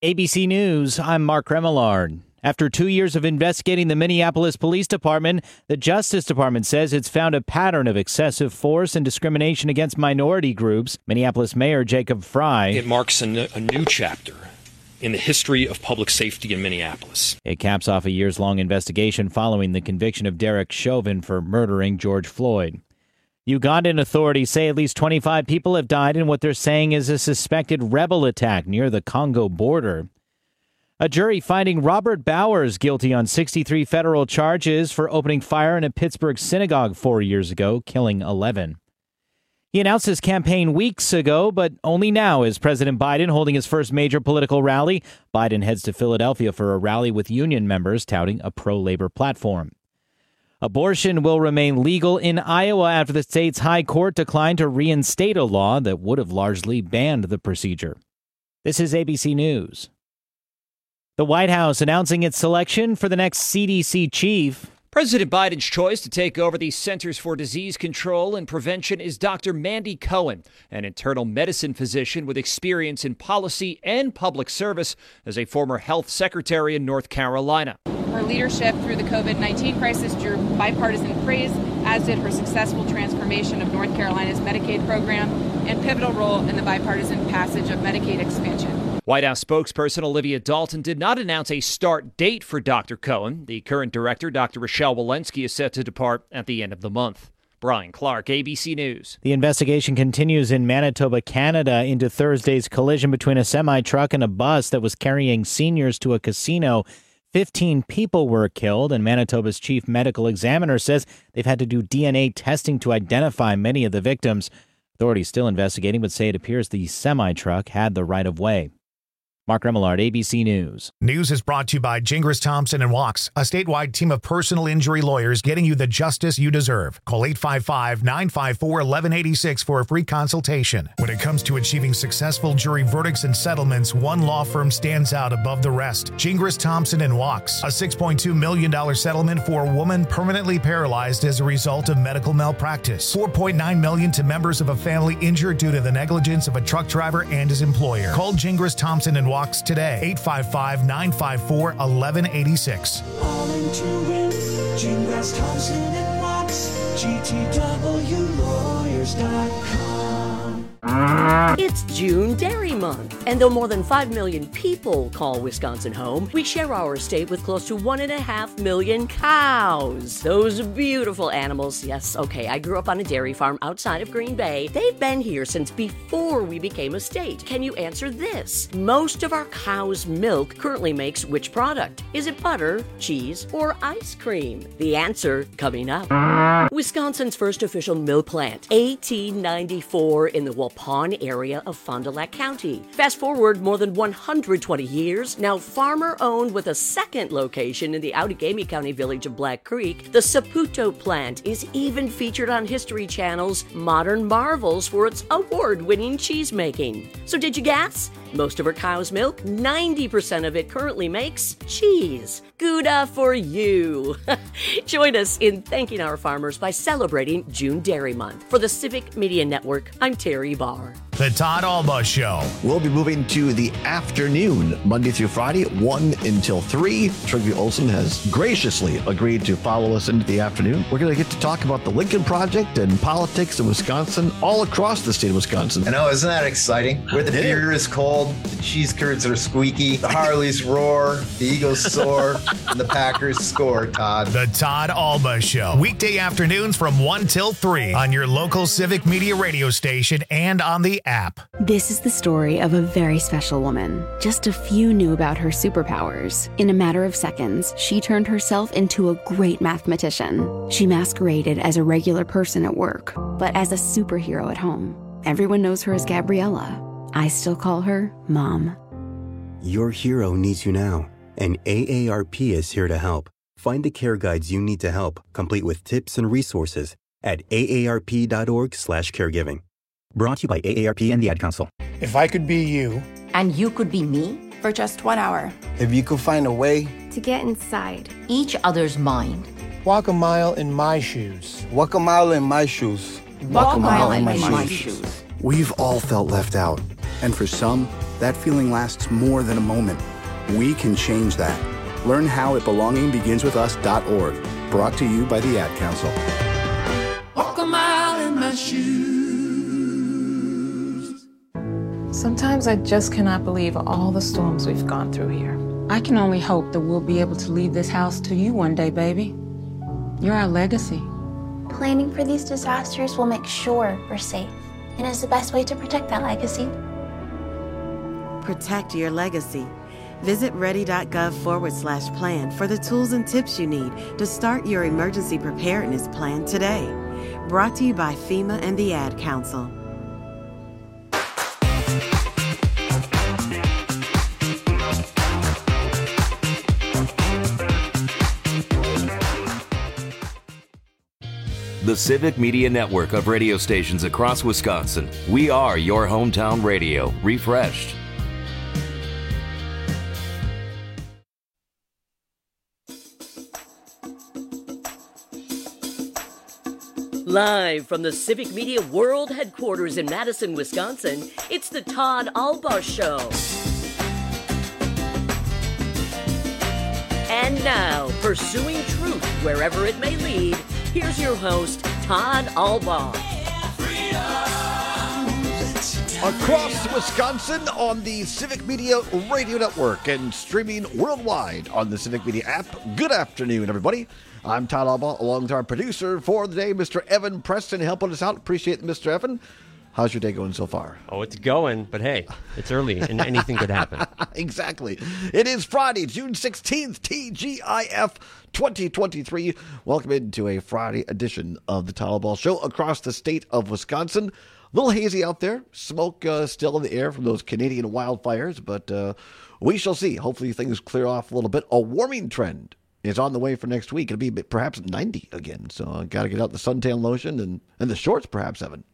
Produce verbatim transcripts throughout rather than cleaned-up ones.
A B C News, I'm Mark Remillard. After two years of investigating the Minneapolis Police Department, the Justice Department says it's found a pattern of excessive force and discrimination against minority groups. Minneapolis Mayor Jacob Frey. It marks a, n- a new chapter in the history of public safety in Minneapolis. It caps off a years-long investigation following the conviction of Derek Chauvin for murdering George Floyd. Ugandan authorities say at least twenty-five people have died in what they're saying is a suspected rebel attack near the Congo border. A jury finding Robert Bowers guilty on sixty-three federal charges for opening fire in a Pittsburgh synagogue four years ago, killing eleven. He announced his campaign weeks ago, but only now is President Biden holding his first major political rally. Biden heads to Philadelphia for a rally with union members touting a pro-labor platform. Abortion will remain legal in Iowa after the state's high court declined to reinstate a law that would have largely banned the procedure. This is A B C News. The White House announcing its selection for the next C D C chief. President Biden's choice to take over the Centers for Disease Control and Prevention is Doctor Mandy Cohen, an internal medicine physician with experience in policy and public service as a former health secretary in North Carolina. Her leadership through the COVID nineteen crisis drew bipartisan praise, as did her successful transformation of North Carolina's Medicaid program and pivotal role in the bipartisan passage of Medicaid expansion. White House spokesperson Olivia Dalton did not announce a start date for Doctor Cohen. The current director, Doctor Rochelle Walensky, is set to depart at the end of the month. Brian Clark, A B C News. The investigation continues in Manitoba, Canada, into Thursday's collision between a semi-truck and a bus that was carrying seniors to a casino. Fifteen people were killed, and Manitoba's chief medical examiner says they've had to do D N A testing to identify many of the victims. Authorities still investigating, but say it appears the semi-truck had the right-of-way. Mark Remillard, A B C News. News is brought to you by Gingras Thompson and Walks, a statewide team of personal injury lawyers getting you the justice you deserve. Call eight five five, nine five four, one one eight six for a free consultation. When it comes to achieving successful jury verdicts and settlements, one law firm stands out above the rest. Gingras Thompson and Walks, a six point two million dollars settlement for a woman permanently paralyzed as a result of medical malpractice. four point nine million dollars to members of a family injured due to the negligence of a truck driver and his employer. Call Gingras Thompson and Walks today. eight five five, nine five four, one one eight six. All into it. Gingras Thompson and Walks. G T W lawyers dot com. It's June Dairy Month, and though more than five million people call Wisconsin home, we share our state with close to one and a half million cows. Those beautiful animals. Yes, okay, I grew up on a dairy farm outside of Green Bay. They've been here since before we became a state. Can you answer this? Most of our cow's milk currently makes which product? Is it butter, cheese, or ice cream? The answer coming up. Wisconsin's first official milk plant, eighteen ninety-four, in the Waupun area of Fond du Lac County. Fast forward more than one hundred twenty years, now farmer-owned with a second location in the Outagamie County village of Black Creek, the Saputo plant is even featured on History Channel's Modern Marvels for its award-winning cheese-making. So did you guess? Most of our cow's milk, ninety percent of it currently makes cheese. Gouda for you. Join us in thanking our farmers by celebrating June Dairy Month. For the Civic Media Network, I'm Terry Barr. The Todd Alba Show. We'll be moving to the afternoon, Monday through Friday, one until three. Trygve Olsen has graciously agreed to follow us into the afternoon. We're going to get to talk about the Lincoln Project and politics in Wisconsin, all across the state of Wisconsin. I know, isn't that exciting? Where the beer is cold, the cheese curds are squeaky, the Harleys roar, the Eagles soar, and the Packers score, Todd. The Todd Alba Show. Weekday afternoons from one till three on your local Civic Media radio station and on the app. This is the story of a very special woman. Just a few knew about her superpowers. In a matter of seconds, she turned herself into a great mathematician. She masqueraded as a regular person at work, but as a superhero at home. Everyone knows her as Gabriella. I still call her Mom. Your hero needs you now, and A A R P is here to help. Find the care guides you need to help, complete with tips and resources at A A R P dot org slash caregiving. Brought to you by A A R P and the Ad Council. If I could be you. And you could be me. For just one hour. If you could find a way. To get inside. Each other's mind. Walk a mile in my shoes. Walk a mile in my shoes. Walk, Walk a mile, mile in my, my shoes. shoes. We've all felt left out. And for some, that feeling lasts more than a moment. We can change that. Learn how at belonging begins with us dot org. Brought to you by the Ad Council. Walk a mile in my shoes. Sometimes I just cannot believe all the storms we've gone through here. I can only hope that we'll be able to leave this house to you one day, baby. You're our legacy. Planning for these disasters will make sure we're safe, and is the best way to protect that legacy. Protect your legacy. Visit ready.gov forward slash plan for the tools and tips you need to start your emergency preparedness plan today. Brought to you by FEMA and the Ad Council. The Civic Media Network of radio stations across Wisconsin. We are your hometown radio, refreshed. Live from the Civic Media World Headquarters in Madison, Wisconsin, it's the Todd Albaugh Show. And now, pursuing truth wherever it may lead, here's your host, Todd Albaugh. Across Wisconsin on the Civic Media Radio Network and streaming worldwide on the Civic Media app. Good afternoon, everybody. I'm Todd Albaugh, along with our producer for the day, Mister Evan Preston, helping us out. Appreciate it, Mister Evan. How's your day going so far? Oh, it's going, but hey, it's early and anything could happen. Exactly. It is Friday, June sixteenth, T G I F twenty twenty-three. Welcome into a Friday edition of the Todd Albaugh Show across the state of Wisconsin. A little hazy out there. Smoke uh, still in the air from those Canadian wildfires, but uh, we shall see. Hopefully things clear off a little bit. A warming trend is on the way for next week. It'll be perhaps ninety again, so I got to get out the suntan lotion and, and the shorts, perhaps, Evan.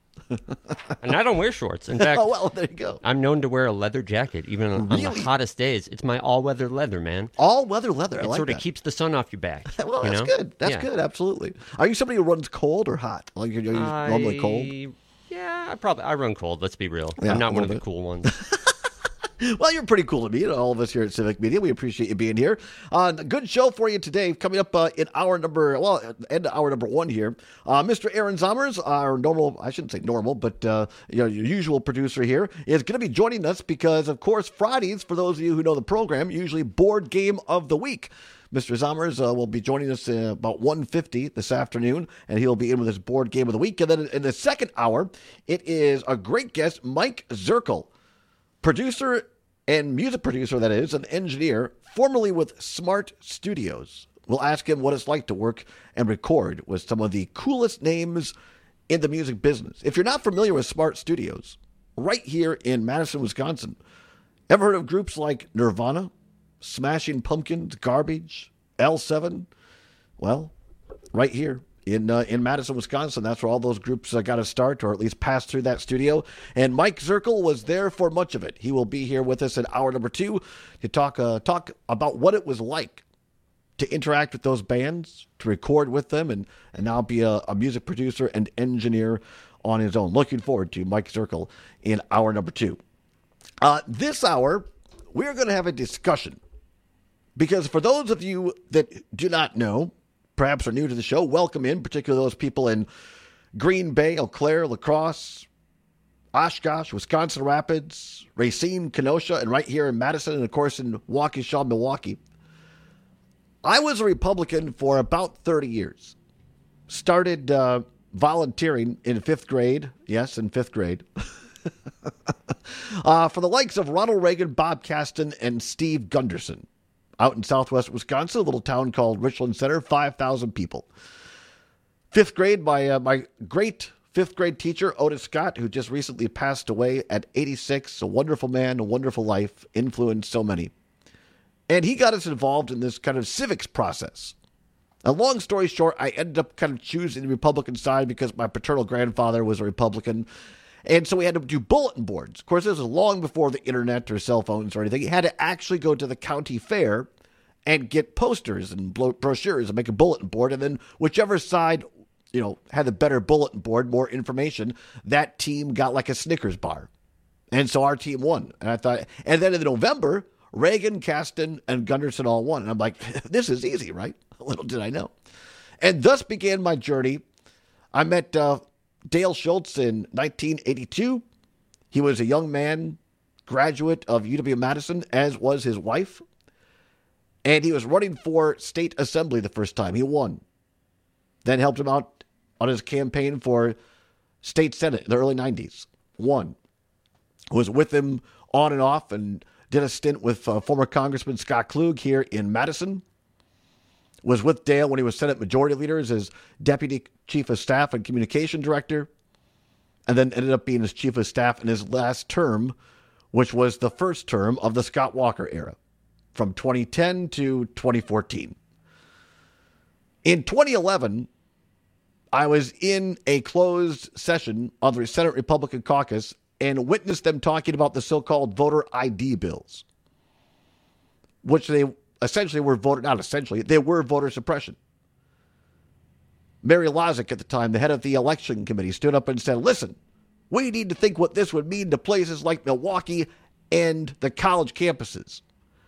And I don't wear shorts. In fact, oh, well, there you go. I'm known to wear a leather jacket, even on, really? on the hottest days. It's my all-weather leather, man. All-weather leather, I it like sort that. of keeps the sun off your back. Well, you that's know? good. That's yeah. good, absolutely. Are you somebody who runs cold or hot? Like you're, you're I... normally cold? Yeah, I probably I run cold. Let's be real. Yeah, I'm not one of the bit. cool ones. Well, you're pretty cool to me, and all of us here at Civic Media. We appreciate you being here. Uh, good show for you today. Coming up uh, in hour number, well, end of hour number one here. Uh, Mister Aaron Zommers, our normal, I shouldn't say normal, but uh, you know, your usual producer here, is going to be joining us because, of course, Fridays, for those of you who know the program, usually board game of the week. Mister Zommers uh, will be joining us uh, about one fifty this afternoon, and he'll be in with his board game of the week. And then in the second hour, it is a great guest, Mike Zirkle, producer and music producer, that is, an engineer, formerly with Smart Studios. We'll ask him what it's like to work and record with some of the coolest names in the music business. If you're not familiar with Smart Studios, right here in Madison, Wisconsin, ever heard of groups like Nirvana, Smashing Pumpkins, Garbage, L seven? Well, right here in uh, in Madison, Wisconsin, that's where all those groups uh, got to start, or at least pass through that studio. And Mike Zirkle was there for much of it. He will be here with us in hour number two to talk uh, talk about what it was like to interact with those bands, to record with them, and, and now be a, a music producer and engineer on his own. Looking forward to Mike Zirkle in hour number two. Uh, this hour, we're going to have a discussion. Because for those of you that do not know, perhaps are new to the show, welcome in, particularly those people in Green Bay, Eau Claire, La Crosse, Oshkosh, Wisconsin Rapids, Racine, Kenosha, and right here in Madison, and of course in Waukesha, Milwaukee. I was a Republican for about thirty years. Started uh, volunteering in fifth grade. Yes, in fifth grade. uh, for the likes of Ronald Reagan, Bob Kasten, and Steve Gunderson. Out in southwest Wisconsin, a little town called Richland Center, five thousand people. Fifth grade, my uh, my great fifth grade teacher, Otis Scott, who just recently passed away at eighty-six, a wonderful man, a wonderful life, influenced so many. And he got us involved in this kind of civics process. A long story short, I ended up kind of choosing the Republican side because my paternal grandfather was a Republican. And so we had to do bulletin boards. Of course, this was long before the internet or cell phones or anything. You had to actually go to the county fair and get posters and brochures and make a bulletin board. And then whichever side, you know, had the better bulletin board, more information, that team got like a Snickers bar. And so our team won. And I thought, and then in November, Reagan, Kasten, and Gunderson all won. And I'm like, this is easy, right? Little did I know. And thus began my journey. I met uh, Dale Schultz in nineteen eighty-two. He was a young man, graduate of U W-Madison, as was his wife. And he was running for state assembly the first time. He won. Then helped him out on his campaign for state senate in the early nineties. Won. Was with him on and off and did a stint with uh, former Congressman Scott Klug here in Madison. Was with Dale when he was Senate Majority Leader as his Deputy Chief of Staff and Communication Director. And then ended up being his Chief of Staff in his last term, which was the first term of the Scott Walker era, from twenty ten to twenty fourteen. In twenty eleven, I was in a closed session of the Senate Republican caucus and witnessed them talking about the so-called voter I D bills, which they essentially were voter, not essentially, they were voter suppression. Mary Lozick at the time, the head of the election committee, stood up and said, listen, we need to think what this would mean to places like Milwaukee and the college campuses.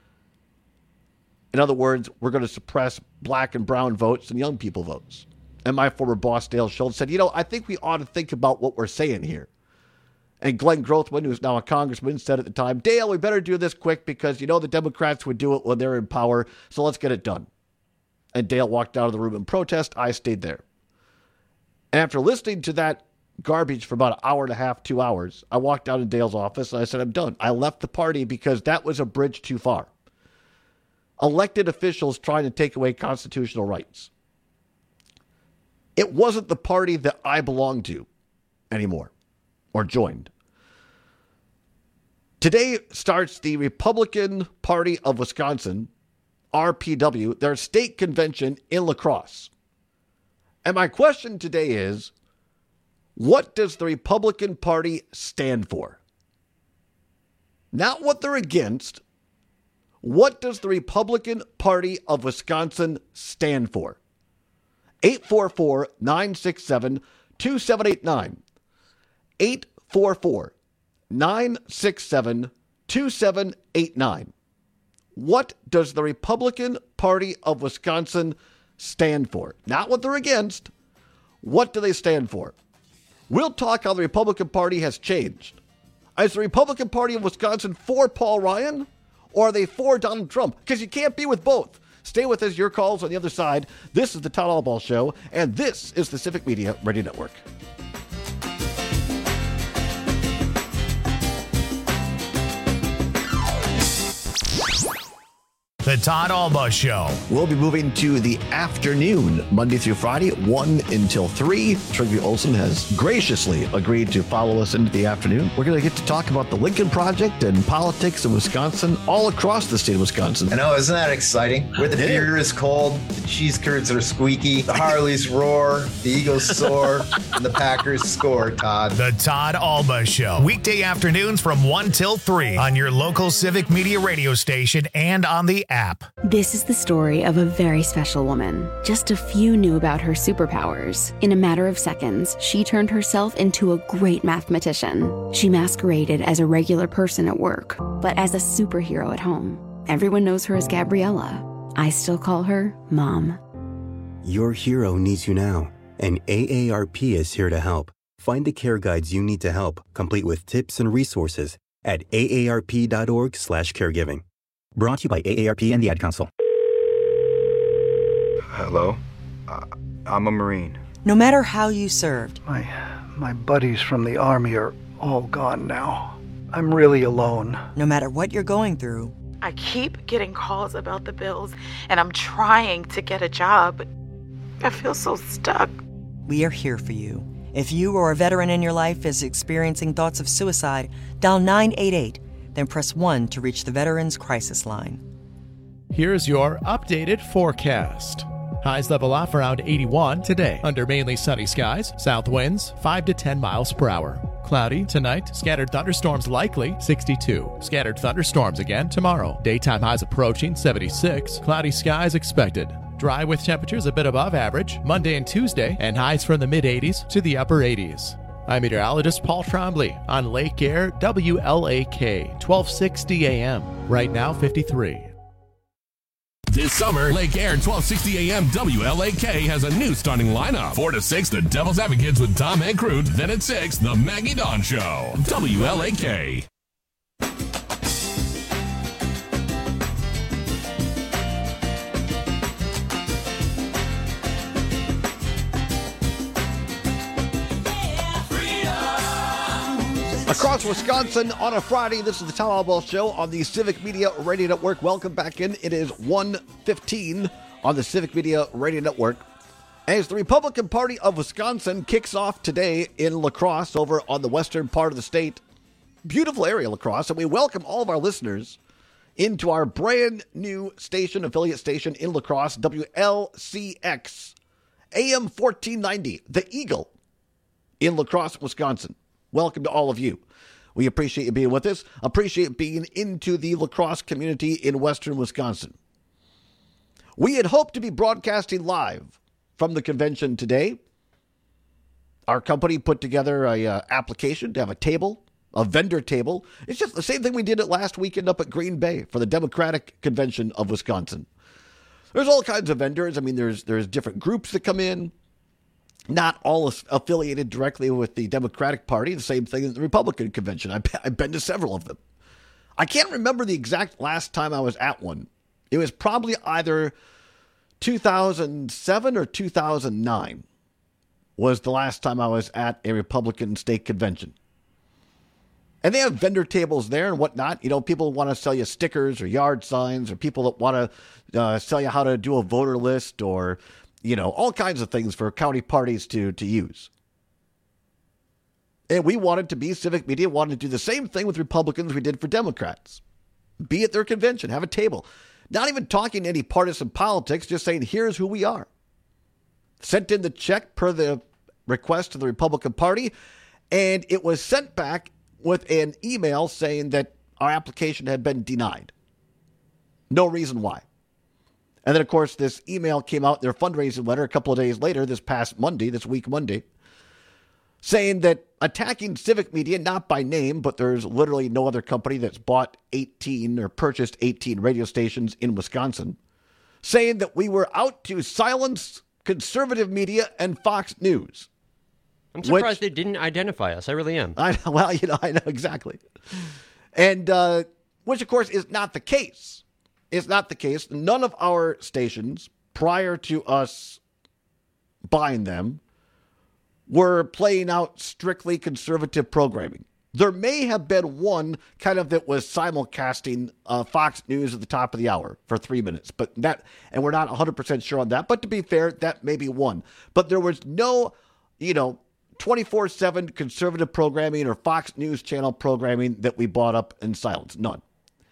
In other words, we're going to suppress black and brown votes and young people votes. And my former boss, Dale Schultz, said, you know, I think we ought to think about what we're saying here. And Glenn Grothman, who's now a congressman, said at the time, Dale, we better do this quick because, you know, the Democrats would do it when they're in power, so let's get it done. And Dale walked out of the room in protest. I stayed there. And after listening to that garbage for about an hour and a half, two hours, I walked out of Dale's office and I said, I'm done. I left the party because that was a bridge too far. Elected officials trying to take away constitutional rights. It wasn't the party that I belonged to anymore or joined. Today starts the Republican Party of Wisconsin, R P W, their state convention in La Crosse. And my question today is, what does the Republican Party stand for? Not what they're against. What does the Republican Party of Wisconsin stand for? eight four four, nine six seven, two seven eight nine. eight four four, nine six seven, two seven eight nine. What does the Republican Party of Wisconsin stand for? Not what they're against. What do they stand for? We'll talk how the Republican Party has changed. Is the Republican Party of Wisconsin for Paul Ryan, or are they for Donald Trump? Because you can't be with both. Stay with us. Your calls on the other side. This is the Todd Albaugh Show, and this is the Civic Media Radio Network. The Todd Albaugh Show. We'll be moving to the afternoon, Monday through Friday, one until three. Trygve Olsen has graciously agreed to follow us into the afternoon. We're going to get to talk about the Lincoln Project and politics in Wisconsin, all across the state of Wisconsin. I know, isn't that exciting? Where the beer is cold, the cheese curds are squeaky, the Harleys roar, the Eagles soar, and the Packers score, Todd. The Todd Albaugh Show. Weekday afternoons from one till three on your local Civic Media radio station and on the app. This is the story of a very special woman. Just a few knew about her superpowers. In a matter of seconds, she turned herself into a great mathematician. She masqueraded as a regular person at work, but as a superhero at home. Everyone knows her as Gabriella. I still call her Mom. Your hero needs you now, and A A R P is here to help. Find the care guides you need to help, complete with tips and resources at A A R P dot org slash caregiving. Brought to you by A A R P and the Ad Council. Hello? Uh, I'm a Marine. No matter how you served. My, my buddies from the Army are all gone now. I'm really alone. No matter what you're going through. I keep getting calls about the bills, and I'm trying to get a job, but I feel so stuck. We are here for you. If you or a veteran in your life is experiencing thoughts of suicide, dial nine eight eight. Then press one to reach the Veterans Crisis Line. Here's your updated forecast. Highs level off around eighty-one today under mainly sunny skies. South winds five to ten miles per hour. Cloudy tonight. Scattered thunderstorms likely sixty-two. Scattered thunderstorms again tomorrow. Daytime highs approaching seventy-six. Cloudy skies expected. Dry with temperatures a bit above average Monday and Tuesday, and highs from the mid eighties to the upper eighties. I'm meteorologist Paul Trombley on Lake Air W L A K, twelve sixty A M. Right now, fifty-three. This summer, Lake Air twelve sixty A M W L A K has a new starting lineup. four to six, the Devil's Advocates with Tom Ancrute. Then at six, the Maggie Dawn Show. W L A K. Across Wisconsin on a Friday, this is the Tom Albaugh Show on the Civic Media Radio Network. Welcome back in. It is one fifteen on the Civic Media Radio Network. As the Republican Party of Wisconsin kicks off today in La Crosse over on the western part of the state. Beautiful area, La Crosse, and we welcome all of our listeners into our brand new station, affiliate station in La Crosse, W L C X, A M fourteen ninety, The Eagle in La Crosse, Wisconsin. Welcome to all of you. We appreciate you being with us. Appreciate being into the La Crosse community in western Wisconsin. We had hoped to be broadcasting live from the convention today. Our company put together a uh, application to have a table, a vendor table. It's just the same thing we did it last weekend up at Green Bay for the Democratic Convention of Wisconsin. There's all kinds of vendors. I mean, there's there's different groups that come in. Not all affiliated directly with the Democratic Party. The same thing in the Republican convention. I've, I've been to several of them. I can't remember the exact last time I was at one. It was probably either two thousand seven or two thousand nine was the last time I was at a Republican state convention. And they have vendor tables there and whatnot. You know, people want to sell you stickers or yard signs, or people that want to uh, sell you how to do a voter list, or you know, all kinds of things for county parties to, to use. And we wanted to be, Civic Media wanted to do the same thing with Republicans we did for Democrats. Be at their convention, have a table. Not even talking any partisan politics, just saying, here's who we are. Sent in the check per the request to the Republican Party, and it was sent back with an email saying that our application had been denied. No reason why. And then, of course, this email came out, their fundraising letter, a couple of days later, this past Monday, this week Monday, saying that attacking Civic Media, not by name, but there's literally no other company that's bought eighteen or purchased eighteen radio stations in Wisconsin, saying that we were out to silence conservative media and Fox News. I'm surprised which, they didn't identify us. I really am. I know, well, you know, I know exactly. And uh, which, of course, is not the case. It's not the case. None of our stations, prior to us buying them, were playing out strictly conservative programming. There may have been one kind of that was simulcasting uh, Fox News at the top of the hour for three minutes, but that, and we're not one hundred percent sure on that. But to be fair, that may be one. But there was no, you know, twenty-four seven conservative programming or Fox News channel programming that we bought up in silence. None.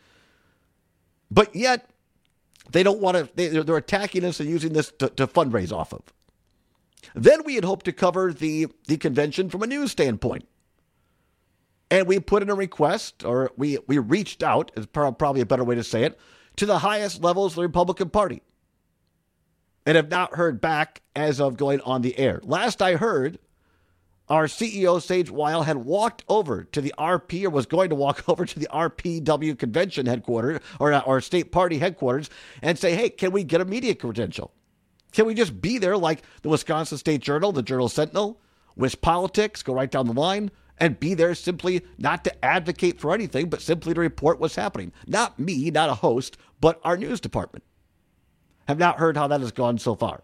But yet, they don't want to, they, they're attacking us and using this to, to fundraise off of. Then we had hoped to cover the, the convention from a news standpoint. And we put in a request, or we, we reached out, is probably a better way to say it, to the highest levels of the Republican Party. And have not heard back as of going on the air. Last I heard, our C E O, Sage Weil, had walked over to the R P, or was going to walk over to the R P W convention headquarters, or, or state party headquarters, and say, hey, can we get a media credential? Can we just be there like the Wisconsin State Journal, the Journal Sentinel, Wish Politics, go right down the line, and be there simply not to advocate for anything, but simply to report what's happening? Not me, not a host, but our news department. Have not heard how that has gone so far.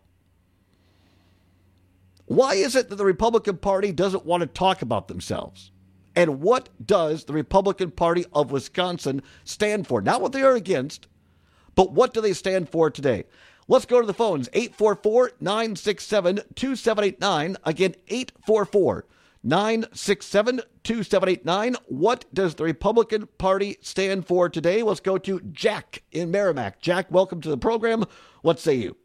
Why is it that the Republican Party doesn't want to talk about themselves? And what does the Republican Party of Wisconsin stand for? Not what they are against, but what do they stand for today? Let's go to the phones. eight four four, nine six seven, two seven eight nine. Again, eight four four, nine six seven, two seven eight nine. What does the Republican Party stand for today? Let's go to Jack in Merrimack. Jack, welcome to the program. What say you?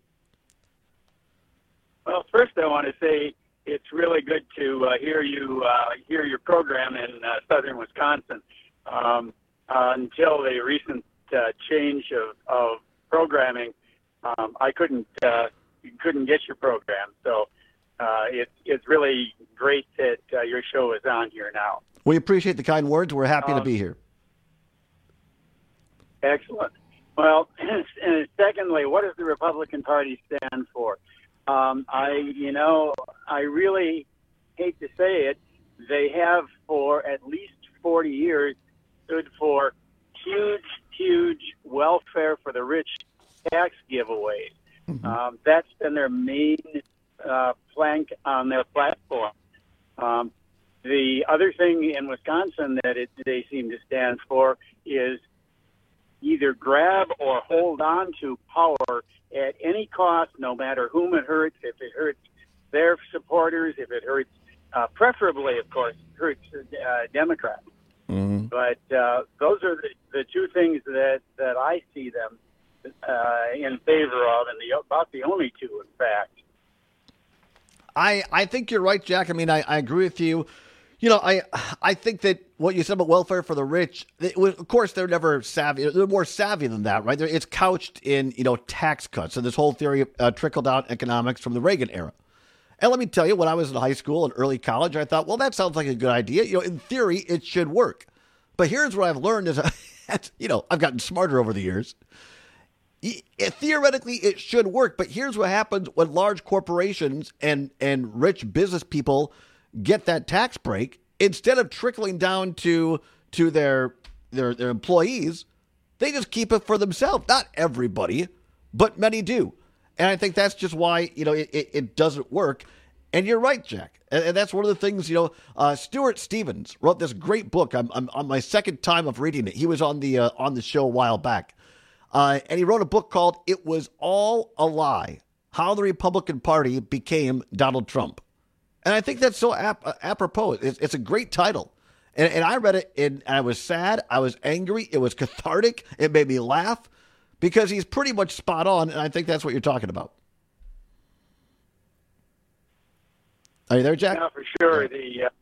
Well, first I want to say it's really good to uh, hear you uh, hear your program in uh, southern Wisconsin. Um, uh, until the recent uh, change of, of programming, um, I couldn't uh, couldn't get your program. So uh, it's it's really great that uh, your show is on here now. We appreciate the kind words. We're happy Um, to be here. Excellent. Well, and secondly, what does the Republican Party stand for? Um, I, you know, I really hate to say it, they have for at least forty years stood for huge, huge welfare for the rich tax giveaways. Mm-hmm. Um, that's been their main uh, plank on their platform. Um, the other thing in Wisconsin that it, they seem to stand for is either grab or hold on to power at any cost, no matter whom it hurts. If it hurts their supporters, if it hurts, uh, preferably, of course, hurts uh, Democrats. Mm-hmm. But uh, those are the, the two things that, that I see them uh, in favor of, and the, about the only two, in fact. I, I think you're right, Jack. I mean, I, I agree with you. You know, I I think that what you said about welfare for the rich, it was, of course, they're never savvy. They're more savvy than that, right? They're, it's couched in, you know, tax cuts. So this whole theory of uh, trickle-down economics from the Reagan era. And let me tell you, when I was in high school and early college, I thought, well, that sounds like a good idea. You know, in theory, it should work. But here's what I've learned is, you know, I've gotten smarter over the years. Theoretically, it should work. But here's what happens when large corporations and, and rich business people get that tax break. Instead of trickling down to to their their their employees, they just keep it for themselves. Not everybody, but many do. And I think that's just why, you know, it, it, it doesn't work. And you're right, Jack. And, and that's one of the things, you know, uh, Stuart Stevens wrote this great book. I'm, I'm on my second time of reading it. He was on the uh, on the show a while back. Uh, and he wrote a book called It Was All a Lie, How the Republican Party Became Donald Trump. And I think that's so ap- apropos. It's, it's a great title. And, and I read it, and I was sad. I was angry. It was cathartic. It made me laugh because he's pretty much spot on, and I think that's what you're talking about. Are you there, Jack? Yeah, for sure. The uh,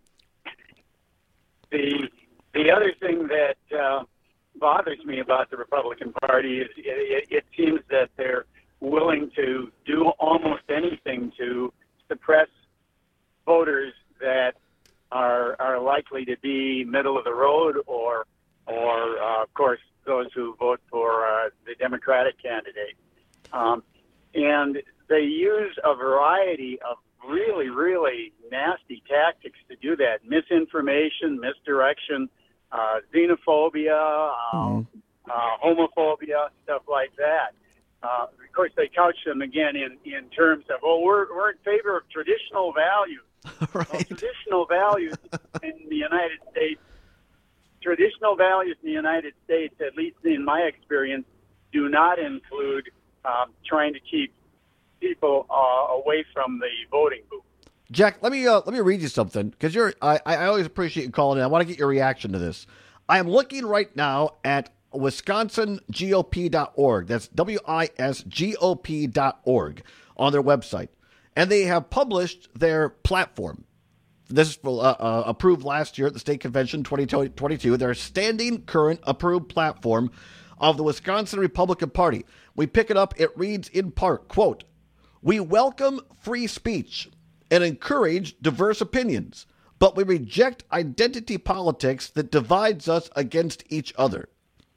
the the other thing that uh, bothers me about the Republican Party is it, it seems that they're willing to do almost anything to suppress voters that are are likely to be middle of the road, or or uh, of course those who vote for uh, the Democratic candidate, um, and they use a variety of really really nasty tactics to do that: misinformation, misdirection, uh, xenophobia, um, uh, homophobia, stuff like that. Uh, of course, they couch them again in, in terms of, oh, we're we're in favor of traditional values. Right. Well, traditional values in the United States, traditional values in the United States, at least in my experience, do not include um, trying to keep people uh, away from the voting booth. Jack, let me uh, let me read you something, because you're I, I always appreciate you calling in. I want to get your reaction to this. I am looking right now at wisconsin G O P dot org. That's W I S G O P dot org on their website. And they have published their platform. This is uh, uh, approved last year at the state convention twenty twenty-two. Their standing current approved platform of the Wisconsin Republican Party. We pick it up. It reads in part, quote, "We welcome free speech and encourage diverse opinions, but we reject identity politics that divides us against each other."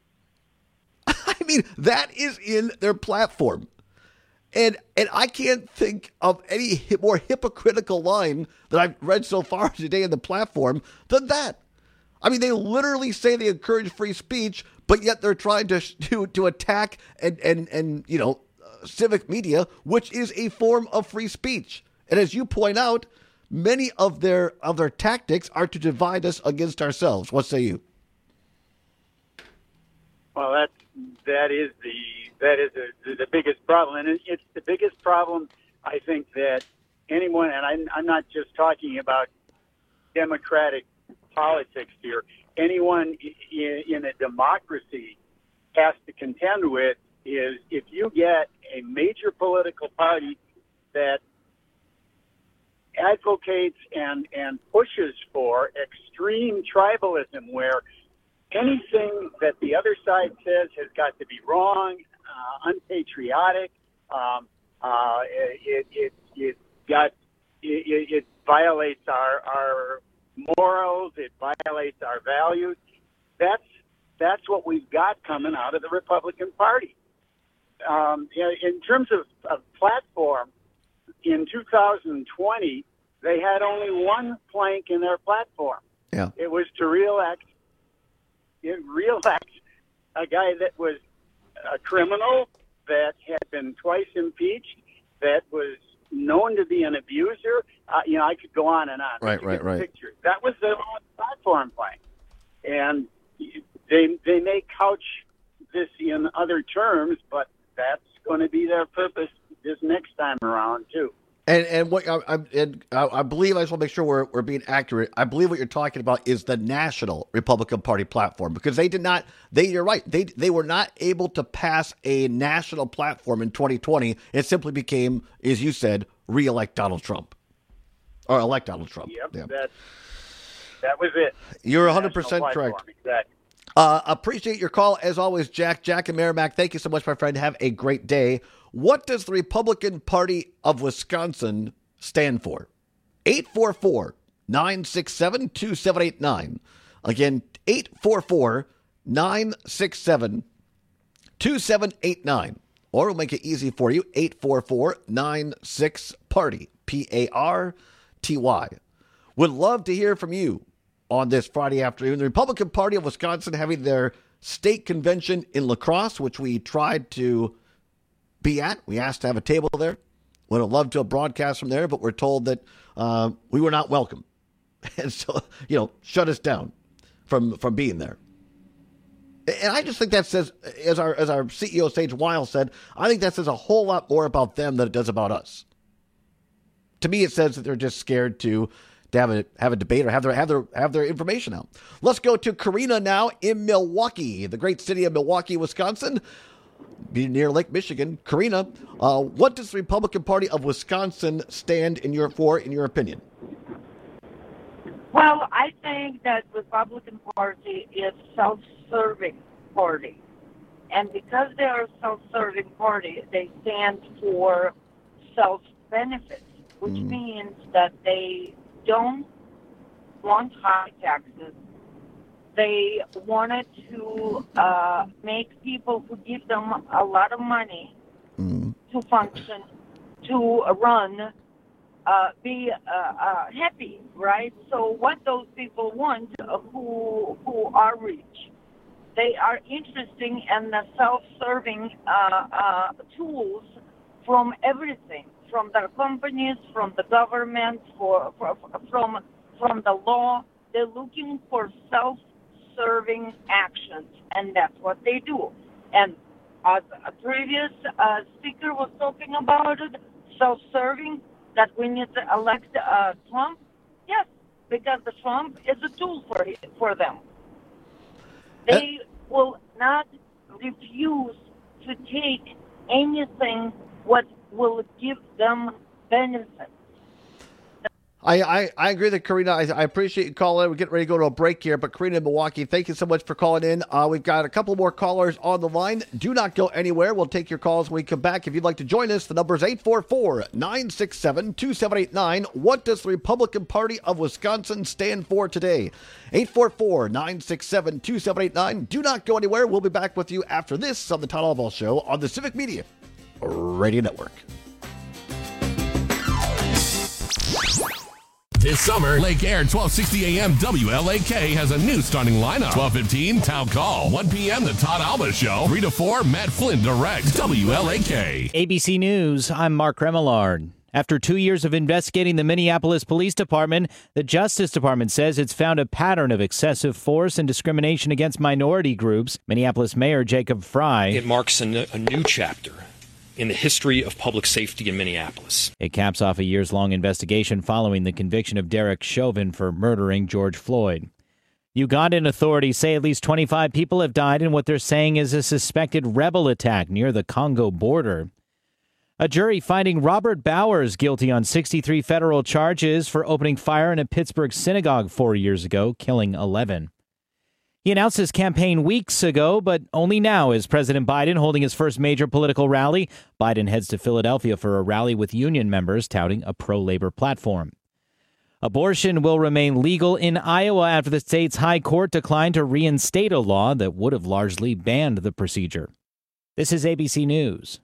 I mean, that is in their platform. And and I can't think of any more hypocritical line that I've read so far today in the platform than that. I mean, they literally say they encourage free speech, but yet they're trying to to, to attack and, and, and you know, uh, civic media, which is a form of free speech. And as you point out, many of their of their tactics are to divide us against ourselves. What say you? Well, that that is the that is the, the biggest problem, and it, it's the biggest problem. I think that anyone, and I'm, I'm not just talking about democratic politics here. Anyone in, in a democracy has to contend with is if you get a major political party that advocates and and pushes for extreme tribalism, where anything that the other side says has got to be wrong, uh, unpatriotic. Um, uh, it, it, it got it, it violates our our morals. It violates our values. That's that's what we've got coming out of the Republican Party. Um, in terms of, of platform, in two thousand twenty, they had only one plank in their platform. Yeah. It was to reelect, reelect a guy that was a criminal, that had been twice impeached, that was known to be an abuser. Uh, you know, I could go on and on. Right, right, right. Picture. That was their own platform plank. And they they may couch this in other terms, but that's going to be their purpose this next time around, too. And and what I, I, and I I believe, I just want to make sure we're we're being accurate. I believe what you're talking about is the national Republican Party platform, because they did not. They you're right. They they were not able to pass a national platform in twenty twenty. It simply became, as you said, reelect Donald Trump or elect Donald Trump. Yep, yeah. that that was it. You're one hundred percent correct. Exactly. Uh, appreciate your call as always, Jack. Jack and Merrimack, thank you so much, my friend. Have a great day. What does the Republican Party of Wisconsin stand for? eight four four, nine six seven, two seven eight nine. Again, eight four four, nine six seven, two seven eight nine. Or we'll make it easy for you, eight four four, nine six, party, P A R T Y. Would love to hear from you on this Friday afternoon. The Republican Party of Wisconsin having their state convention in La Crosse, which we tried to be at. We asked to have a table there. Would have loved to have broadcast from there, but we're told that uh, we were not welcome. And so, you know, shut us down from, from being there. And I just think that says, as our as our C E O, Sage Weil, said, I think that says a whole lot more about them than it does about us. To me, it says that they're just scared to to have a have a debate or have their have their have their information out. Let's go to Karina now in Milwaukee, the great city of Milwaukee, Wisconsin, be near Lake Michigan. Karina, uh, what does the Republican Party of Wisconsin stand in your for in your opinion? Well, I think that Republican Party is self-serving party, and because they are a self-serving party, they stand for self-benefits, which mm. means that they don't want high taxes. They wanted to uh, make people who give them a lot of money mm. to function, to run, uh, be uh, uh, happy, right? So what those people want, uh, who who are rich, they are interested in the self-serving uh, uh, tools from everything, from the companies, from the government, for, for from from the law. They're looking for self-serving actions, and that's what they do. And as a previous uh, speaker was talking about it, self-serving, that we need to elect uh, Trump. Yes, because the Trump is a tool for for them. They will not refuse to take anything what will give them benefits. I, I, I agree with Karina. I, I appreciate you calling in. We're getting ready to go to a break here. But Karina in Milwaukee, thank you so much for calling in. Uh, we've got a couple more callers on the line. Do not go anywhere. We'll take your calls when we come back. If you'd like to join us, the number is eight four four, nine six seven, two seven eight nine. What does the Republican Party of Wisconsin stand for today? eight four four, nine six seven, two seven eight nine. Do not go anywhere. We'll be back with you after this on the Todd Alval Show on the Civic Media Radio Network. This summer, Lake Air twelve sixty A M W L A K has a new starting lineup. twelve fifteen, Town Call. one p.m., The Todd Alva Show. three to four, Matt Flynn directs W L A K. A B C News, I'm Mark Remillard. After two years of investigating the Minneapolis Police Department, the Justice Department says it's found a pattern of excessive force and discrimination against minority groups. Minneapolis Mayor Jacob Fry. It marks a, n- a new chapter in the history of public safety in Minneapolis. It caps off a years-long investigation following the conviction of Derek Chauvin for murdering George Floyd. Ugandan authorities say at least twenty-five people have died in what they're saying is a suspected rebel attack near the Congo border. A jury finding Robert Bowers guilty on sixty-three federal charges for opening fire in a Pittsburgh synagogue four years ago, killing eleven. He announced his campaign weeks ago, but only now is President Biden holding his first major political rally. Biden heads to Philadelphia for a rally with union members touting a pro-labor platform. Abortion will remain legal in Iowa after the state's high court declined to reinstate a law that would have largely banned the procedure. This is A B C News.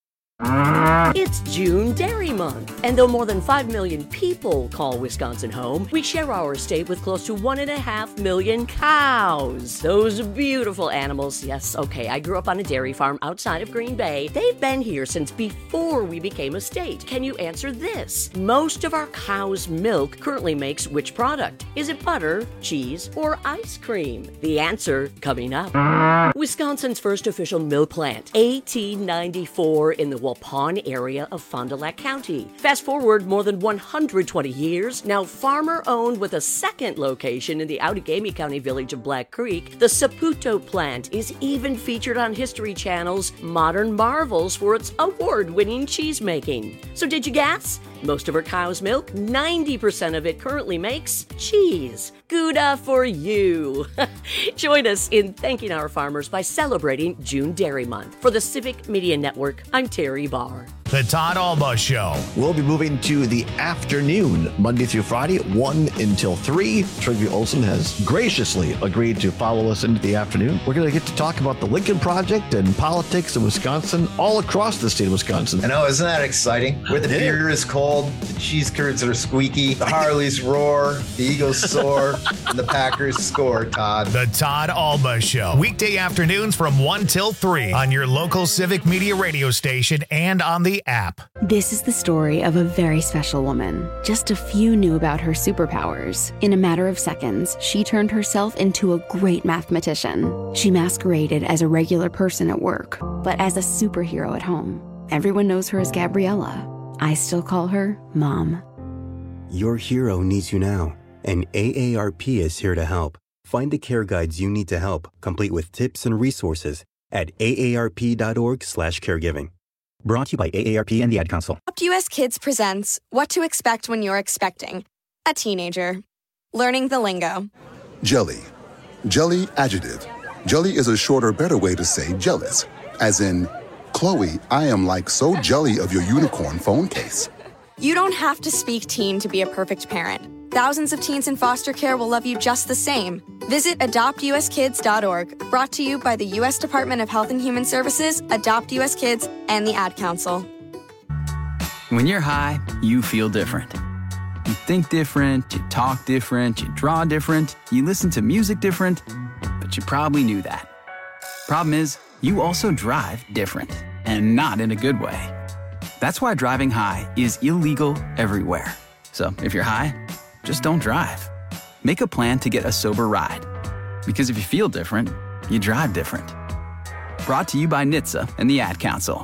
It's June Dairy Month, and though more than five million people call Wisconsin home, we share our state with close to one and a half million cows. Those beautiful animals. Yes, okay, I grew up on a dairy farm outside of Green Bay. They've been here since before we became a state. Can you answer this? Most of our cow's milk currently makes which product? Is it butter, cheese, or ice cream? The answer coming up. Wisconsin's first official milk plant, eighteen ninety-four, in the Waupun area of Fond du Lac County. Fast forward more than one hundred twenty years, now farmer-owned with a second location in the Outagamie County village of Black Creek, the Saputo plant is even featured on History Channel's Modern Marvels for its award-winning cheese-making. So did you guess? Most of our cow's milk, ninety percent of it currently makes cheese. Gouda for you. Join us in thanking our farmers by celebrating June Dairy Month. For the Civic Media Network, I'm Terry Barr. The Todd Alba Show. We'll be moving to the afternoon, Monday through Friday, one until three. Trygve Olsen has graciously agreed to follow us into the afternoon. We're going to get to talk about the Lincoln Project and politics in Wisconsin, all across the state of Wisconsin. I know, isn't that exciting? Where the beer is cold, the cheese curds are squeaky, the Harleys roar, the Eagles soar, and the Packers score, Todd. The Todd Alba Show. Weekday afternoons from one till three on your local Civic Media radio station and on the app. This is the story of a very special woman. Just a few knew about her superpowers. In a matter of seconds, she turned herself into a great mathematician. She masqueraded as a regular person at work, but as a superhero at home. Everyone knows her as Gabriella. I still call her Mom. Your hero needs you now, and A A R P is here to help. Find the care guides you need to help, complete with tips and resources at A A R P dot org slash caregiving. Brought to you by A A R P and the Ad Council. Adopt U S Kids presents What to Expect When You're Expecting a Teenager. Learning the lingo. Jelly. Jelly adjective. Jelly is a shorter, better way to say jealous. As in, Chloe, I am like so jelly of your unicorn phone case. You don't have to speak teen to be a perfect parent. Thousands of teens in foster care will love you just the same. Visit adopt U S kids dot org, brought to you by the U S Department of Health and Human Services, Adopt U S Kids, and the Ad Council. When you're high, you feel different. You think different, you talk different, you draw different, you listen to music different, but you probably knew that. Problem is, you also drive different, and not in a good way. That's why driving high is illegal everywhere. So if you're high, just don't drive. Make a plan to get a sober ride. Because if you feel different, you drive different. Brought to you by N H T S A and the Ad Council.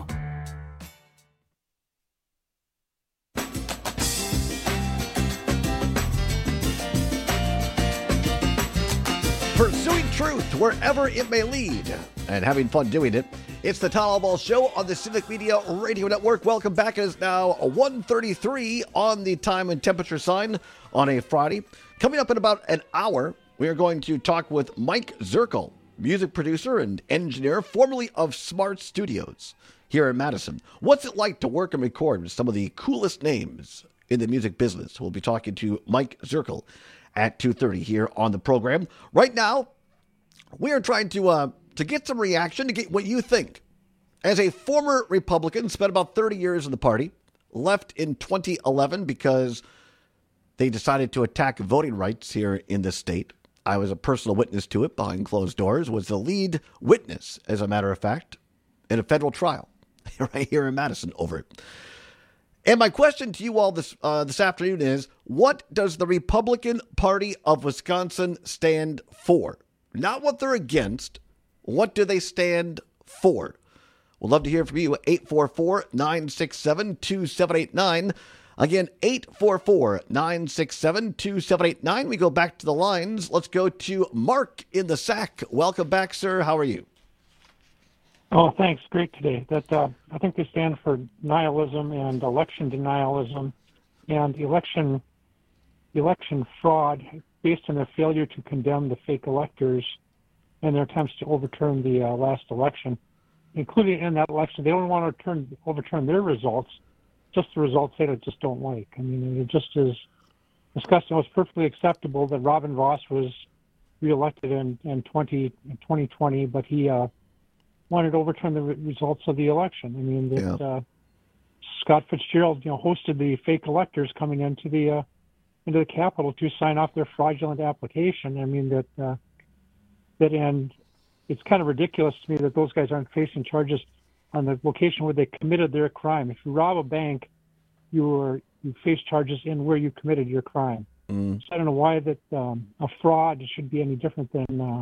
Pursuing truth wherever it may lead and having fun doing it. It's the Todd Alba Show on the Civic Media Radio Network. Welcome back. It is now one thirty-three on the time and temperature sign on a Friday. Coming up in about an hour, we are going to talk with Mike Zirkle, music producer and engineer, formerly of Smart Studios here in Madison. What's it like to work and record with some of the coolest names in the music business? We'll be talking to Mike Zirkle at two thirty here on the program. Right now, we are trying to uh, to get some reaction, to get what you think. As a former Republican, spent about thirty years in the party, left in twenty eleven because they decided to attack voting rights here in the state. I was a personal witness to it behind closed doors, was the lead witness, as a matter of fact, in a federal trial right here in Madison over it. And my question to you all this uh, this afternoon is, what does the Republican Party of Wisconsin stand for? Not what they're against. What do they stand for? We'd love to hear from you at eight four four, nine six seven, two seven eight nine. Again, eight four four, nine six seven, two seven eight nine. We go back to the lines. Let's go to Mark in the S A C. Welcome back, sir. How are you? Oh, thanks. Great today. That uh, I think they stand for nihilism and election denialism and election election fraud based on their failure to condemn the fake electors and their attempts to overturn the uh, last election, including in that election. They don't want to turn, overturn their results, just the results they just don't like. I mean, it just is Wisconsin was perfectly acceptable that Robin Voss was reelected in, in, twenty, in twenty twenty, but he uh, wanted to overturn the re- results of the election. I mean, that, Yeah. uh, Scott Fitzgerald, you know, hosted the fake electors coming into the uh, into the Capitol to sign off their fraudulent application. I mean that uh, that and it's kind of ridiculous to me that those guys aren't facing charges on the location where they committed their crime. If you rob a bank, you are you face charges in where you committed your crime. Mm. So I don't know why that um, a fraud should be any different than uh,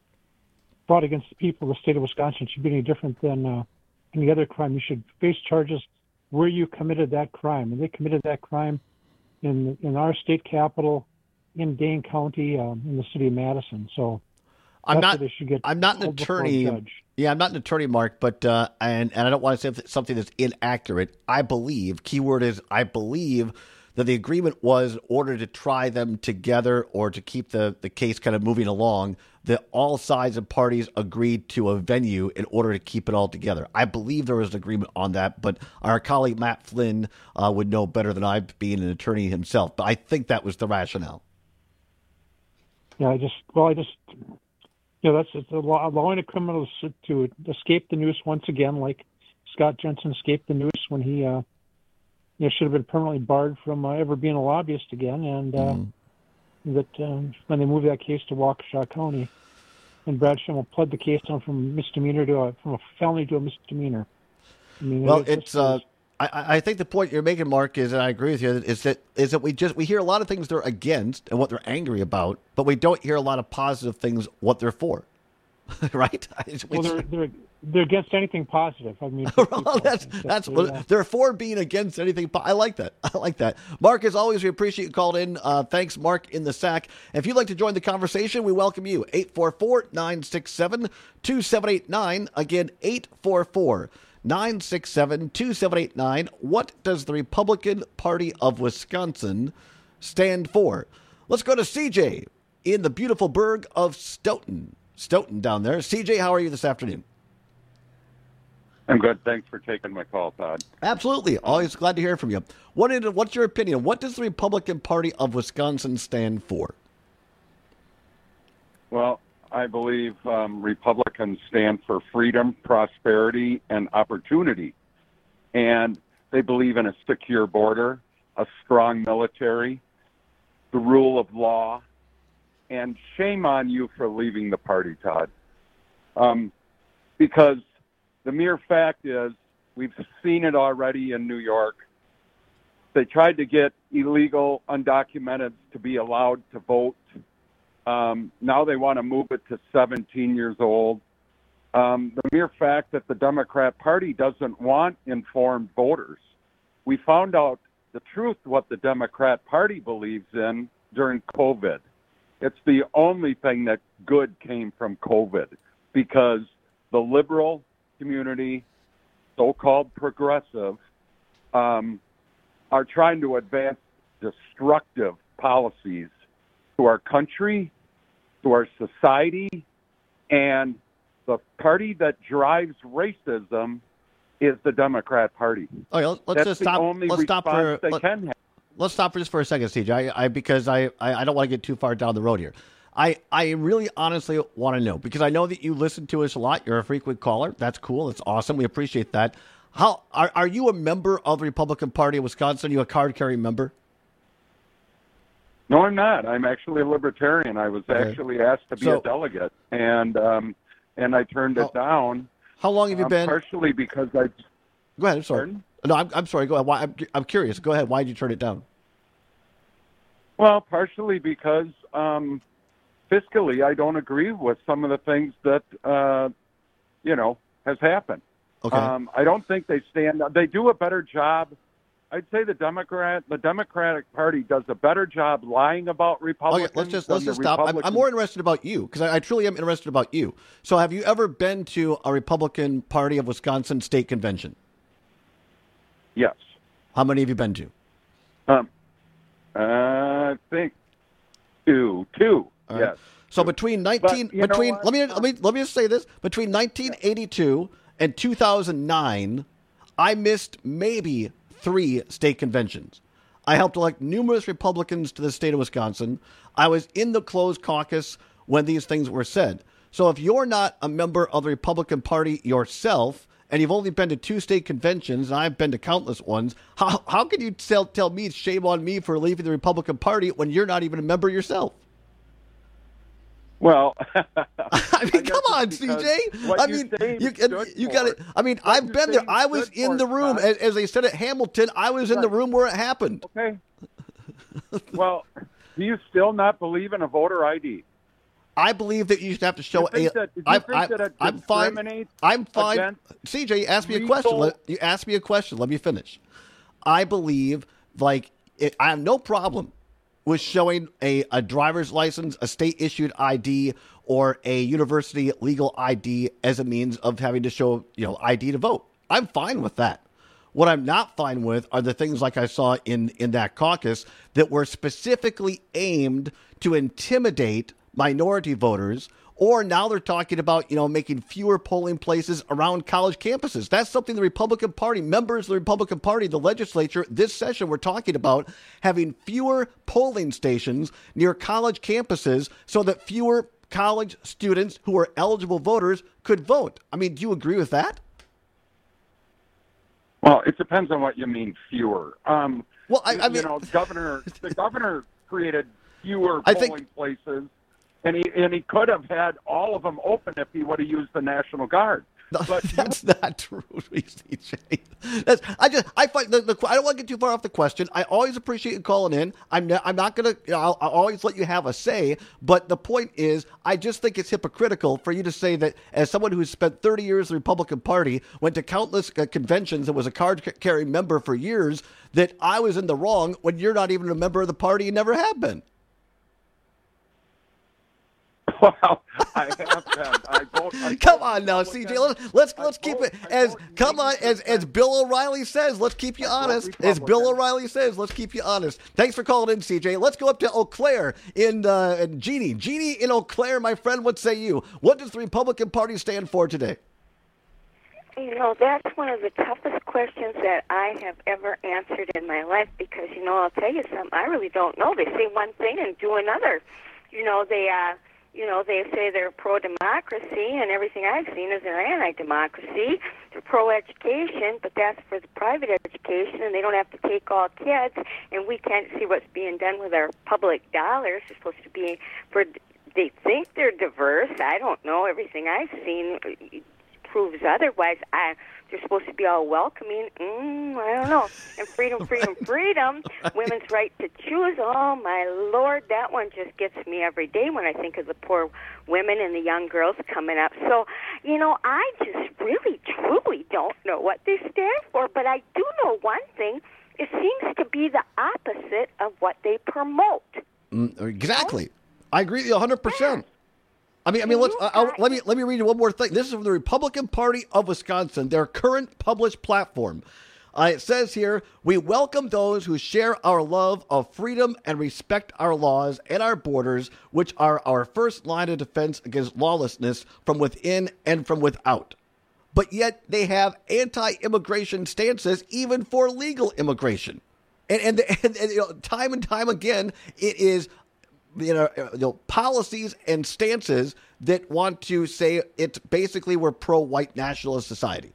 fraud against the people of the state of Wisconsin should be any different than uh, any other crime. You should face charges where you committed that crime, and they committed that crime in in our state capital, in Dane County, um, in the city of Madison. So I'm that's not. where they should get I'm not an held before a attorney. judge. Yeah, I'm not an attorney, Mark. But uh, and and I don't want to say something that's inaccurate. I believe. Keyword is I believe that the agreement was in order to try them together or to keep the the case kind of moving along. That all sides and parties agreed to a venue in order to keep it all together. I believe there was an agreement on that, but our colleague Matt Flynn uh, would know better than I, being an attorney himself. But I think that was the rationale. Yeah, I just well, I just you know that's it's allowing a criminal to escape the noose once again, like Scott Jensen escaped the noose when he uh, you know should have been permanently barred from uh, ever being a lobbyist again, and uh, mm. that um, when they moved that case to Waukesha County. And Brad Schimmel pled the case down from misdemeanor to a, from a felony to a misdemeanor. I mean, well, it, it's. Uh, I, I think the point you're making, Mark, is, and I agree with you, is that is that we just we hear a lot of things they're against and what they're angry about, but we don't hear a lot of positive things what they're for, right? Well, they're they're they're against anything positive. I mean, well, that's that's what yeah. they're for, being against anything. Po- I like that. I like that. Mark, as always, we appreciate you called in. Uh, thanks, Mark, in the sack. If you'd like to join the conversation, we welcome you. eight four four, nine six seven, two seven eight nine. Again, eight four four, nine six seven, two seven eight nine. What does the Republican Party of Wisconsin stand for? Let's go to C J in the beautiful burg of Stoughton. Stoughton down there. C J, how are you this afternoon? I'm good. Thanks for taking my call, Todd. Absolutely. Always glad to hear from you. What is, what's your opinion? What does the Republican Party of Wisconsin stand for? Well, I believe um, Republicans stand for freedom, prosperity, and opportunity. And they believe in a secure border, a strong military, the rule of law, and shame on you for leaving the party, Todd. Um, because the mere fact is, we've seen it already in New York. They tried to get illegal undocumented to be allowed to vote. Um, now they want to move it to seventeen years old. Um, the mere fact that the Democrat Party doesn't want informed voters. We found out the truth, what the Democrat Party believes in during COVID. It's the only thing that good came from COVID, because the liberal community, so-called progressive, um, are trying to advance destructive policies to our country, to our society, and the party that drives racism is the Democrat Party. Okay, let's That's just the stop. only Let's stop for. they Let, can have. Let's stop for just for a second, C J, I, I, because I, I, I don't want to get too far down the road here. I, I really honestly want to know, because I know that you listen to us a lot. You're a frequent caller. That's cool. That's awesome. We appreciate that. How are, are you a member of the Republican Party of Wisconsin? Are you a card-carrying member? No, I'm not. I'm actually a libertarian. I was Okay. actually asked to be So- a delegate, and um, and I turned it down. How long have you um, been? Partially because I. Go ahead. I'm sorry. Pardon? No, I'm, I'm sorry. Go ahead. Why, I'm, I'm curious. Go ahead. Why did you turn it down? Well, partially because um, fiscally, I don't agree with some of the things that uh, you know has happened. Okay. Um, I don't think they stand. They do a better job. I'd say the Democrat, the Democratic Party does a better job lying about Republicans. Okay, let's just than let's the just stop. I'm, I'm Republicans. more interested about you, because I, I truly am interested about you. So, have you ever been to a Republican Party of Wisconsin state convention? Yes. How many have you been to? Um, uh, I think two, two. All right. Yes. So between nineteen, But you know between what? let me let me let me just say this: between nineteen eighty-two and two thousand nine, I missed maybe three state conventions. I helped elect numerous Republicans to the state of Wisconsin. I was in the closed caucus when these things were said. So if you're not a member of the Republican Party yourself, and you've only been to two state conventions, and I've been to countless ones, how how can you tell, tell me it's shame on me for leaving the Republican Party when you're not even a member yourself? Well, I mean, come on, C J. I mean, you, you got it. I mean, I've been there. I was in the room, as, as they said at Hamilton. I was in the room where it happened. Okay. Well, do you still not believe in a voter I D? I believe that you should have to show a. That, I, I, that I'm fine. I'm fine. C J, you asked me a question. Let, you asked me a question. Let me finish. I believe, like, it, I have no problem with showing a, a driver's license, a state-issued I D, or a university legal I D as a means of having to show, you know, I D to vote. I'm fine with that. What I'm not fine with are the things like I saw in, in that caucus that were specifically aimed to intimidate minority voters, or now they're talking about, you know, making fewer polling places around college campuses. That's something the Republican Party, members of the Republican Party, the legislature, this session we're talking about having fewer polling stations near college campuses so that fewer college students who are eligible voters could vote. I mean, do you agree with that? Well, it depends on what you mean fewer. Um, well, I, I you mean, know, governor, the governor created fewer I polling think, places. And he and he could have had all of them open if he would have used the National Guard. No, but that's you, not true, C J. That's, I just I find the, the I don't want to get too far off the question. I always appreciate you calling in. I'm ne- I'm not gonna. You know, I'll, I'll always let you have a say. But the point is, I just think it's hypocritical for you to say that as someone who's spent thirty years in the Republican Party, went to countless uh, conventions, and was a card-carrying member for years, that I was in the wrong when you're not even a member of the party and never have been. Well, I have been. I don't, I come on now, C J. Let's let's, let's keep it as come on as as Bill O'Reilly says. Let's keep you honest. As Bill O'Reilly says, let's keep you honest. Thanks for calling in, C J. Let's go up to Eau Claire in uh, Jeannie. Jeannie in Eau Claire, my friend. What say you? What does the Republican Party stand for today? You know, that's one of the toughest questions that I have ever answered in my life because, you know, I'll tell you something. I really don't know. They say one thing and do another. You know, they uh. You know, they say they're pro-democracy, and everything I've seen is they're anti-democracy. They're pro-education, but that's for the private education, and they don't have to take all kids, and we can't see what's being done with our public dollars. They're supposed to be for, they think they're diverse. I don't know. Everything I've seen proves otherwise. I, they're supposed to be all welcoming. Mm, I don't know. And freedom, freedom, freedom. Women's right to choose. Oh, my Lord, that one just gets me every day when I think of the poor women and the young girls coming up. So, you know, I just really, truly don't know what they stand for. But I do know one thing. It seems to be the opposite of what they promote. Mm, exactly. I agree with you one hundred percent. I mean, I mean, let's uh, I'll, let me let me read you one more thing. This is from the Republican Party of Wisconsin, their current published platform. Uh, it says here, we welcome those who share our love of freedom and respect our laws and our borders, which are our first line of defense against lawlessness from within and from without. But yet they have anti-immigration stances even for legal immigration. And, and, and, and you know, time and time again, it is You know, you know, policies and stances that want to say it's basically we're pro-white nationalist society.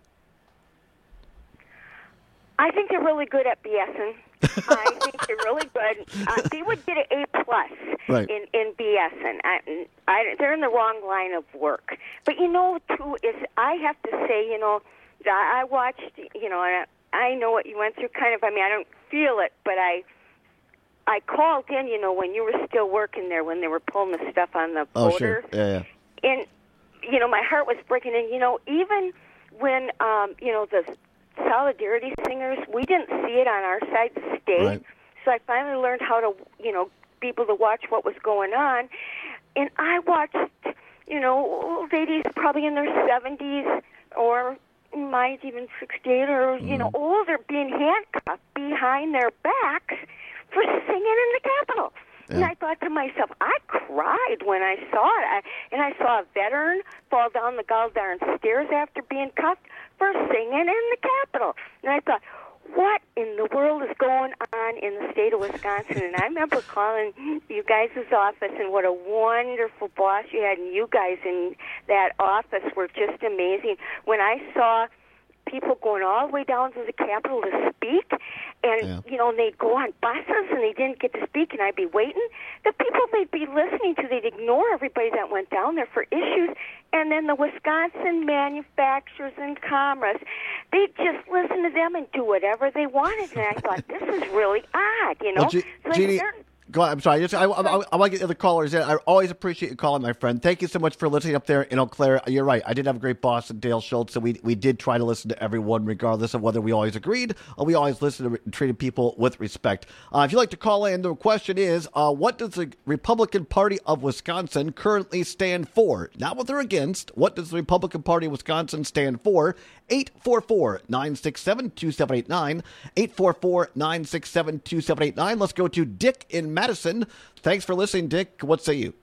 I think they're really good at BSing. I think they're really good. Uh, they would get an A plus right. in in BSing. I, I, they're in the wrong line of work. But you know, too, is I have to say, you know, I watched, you know, and I know what you went through. Kind of, I mean, I don't feel it, but I. I called in, you know, when you were still working there, when they were pulling the stuff on the oh, voters. Sure. Yeah, yeah. And, you know, my heart was breaking. And, you know, even when, um, you know, the Solidarity Singers, we didn't see it on our side of the state. Right. So I finally learned how to, you know, be able to watch what was going on. And I watched, you know, ladies probably in their seventies or might even sixty-eight or, mm-hmm. you know, older being handcuffed behind their backs for singing in the Capitol. Yeah. And I thought to myself, I cried when I saw it. I, and I saw a veteran fall down the goddamn stairs after being cuffed for singing in the Capitol. And I thought, what in the world is going on in the state of Wisconsin? And I remember calling you guys' office, and what a wonderful boss you had, and you guys in that office were just amazing. When I saw people going all the way down to the Capitol to speak, and, yeah. you know, and they'd go on buses and they didn't get to speak, and I'd be waiting. The people they'd be listening to, they'd ignore everybody that went down there for issues, and then the Wisconsin Manufacturers and Commerce, they'd just listen to them and do whatever they wanted, and I thought, this is really odd, you know? Well, G- so Jeannie, go on, I'm sorry. Just, I, I, I, I want to get the other callers in. I always appreciate you calling, my friend. Thank you so much for listening up there in Eau Claire. You're right. I did have a great boss in Dale Schultz, so we we did try to listen to everyone, regardless of whether we always agreed or we always listened to treated people with respect. Uh, if you'd like to call in, the question is, uh, what does the Republican Party of Wisconsin currently stand for? Not what they're against. What does the Republican Party of Wisconsin stand for? eight four four, nine six seven, two seven eight nine. eight four four, nine six seven, two seven eight nine. Let's go to Dick in Madison. Thanks for listening, Dick. What say you?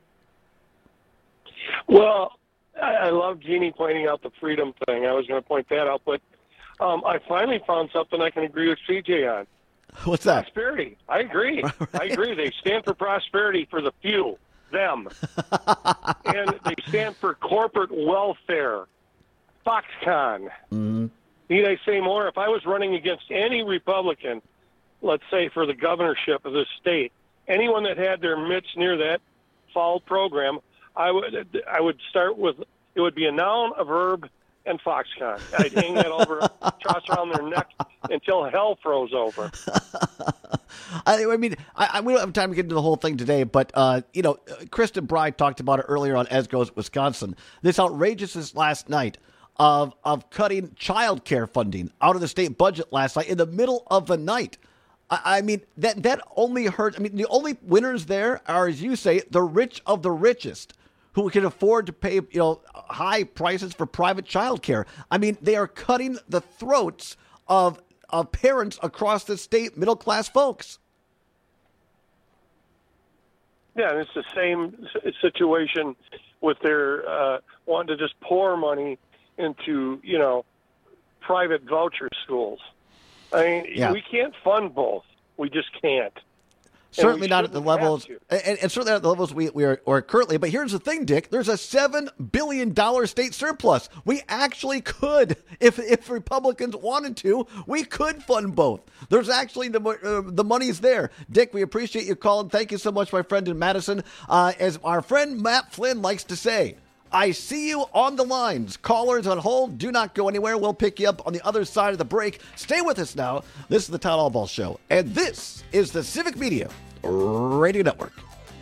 Well, I, I love Jeannie pointing out the freedom thing. I was going to point that out, but um, I finally found something I can agree with C J on. What's that? Prosperity. I agree. Right. I agree. They stand for prosperity for the few, them. And they stand for corporate welfare. Foxconn. Mm-hmm. Need I say more? If I was running against any Republican, let's say for the governorship of this state, anyone that had their mitts near that foul program, I would I would start with, it would be a noun, a verb, and Foxconn. I'd hang that over, toss around their neck until hell froze over. I, I mean, I, I, we don't have time to get into the whole thing today, but, uh, you know, Kristen Bry talked about it earlier on As Goes Wisconsin. This outrageousness last night of of cutting child care funding out of the state budget last night in the middle of the night. I, I mean, that that only hurts. I mean, the only winners there are, as you say, the rich of the richest who can afford to pay, you know, high prices for private child care. I mean, they are cutting the throats of, of parents across the state, middle-class folks. Yeah, and it's the same situation with their uh, wanting to just pour money into, you know, private voucher schools. I mean, yeah. we can't fund both. We just can't. Certainly not at the levels, and, and certainly not at the levels we, we are, are currently. But here's the thing, Dick. There's a seven billion dollars state surplus. We actually could, if if Republicans wanted to, we could fund both. There's actually the uh, the money's there. Dick, we appreciate you calling. Thank you so much, my friend in Madison. Uh, as our friend Matt Flynn likes to say, I see you on the lines. Callers on hold, do not go anywhere. We'll pick you up on the other side of the break. Stay with us now. This is the Todd Albaugh Show, and this is the Civic Media Radio Network.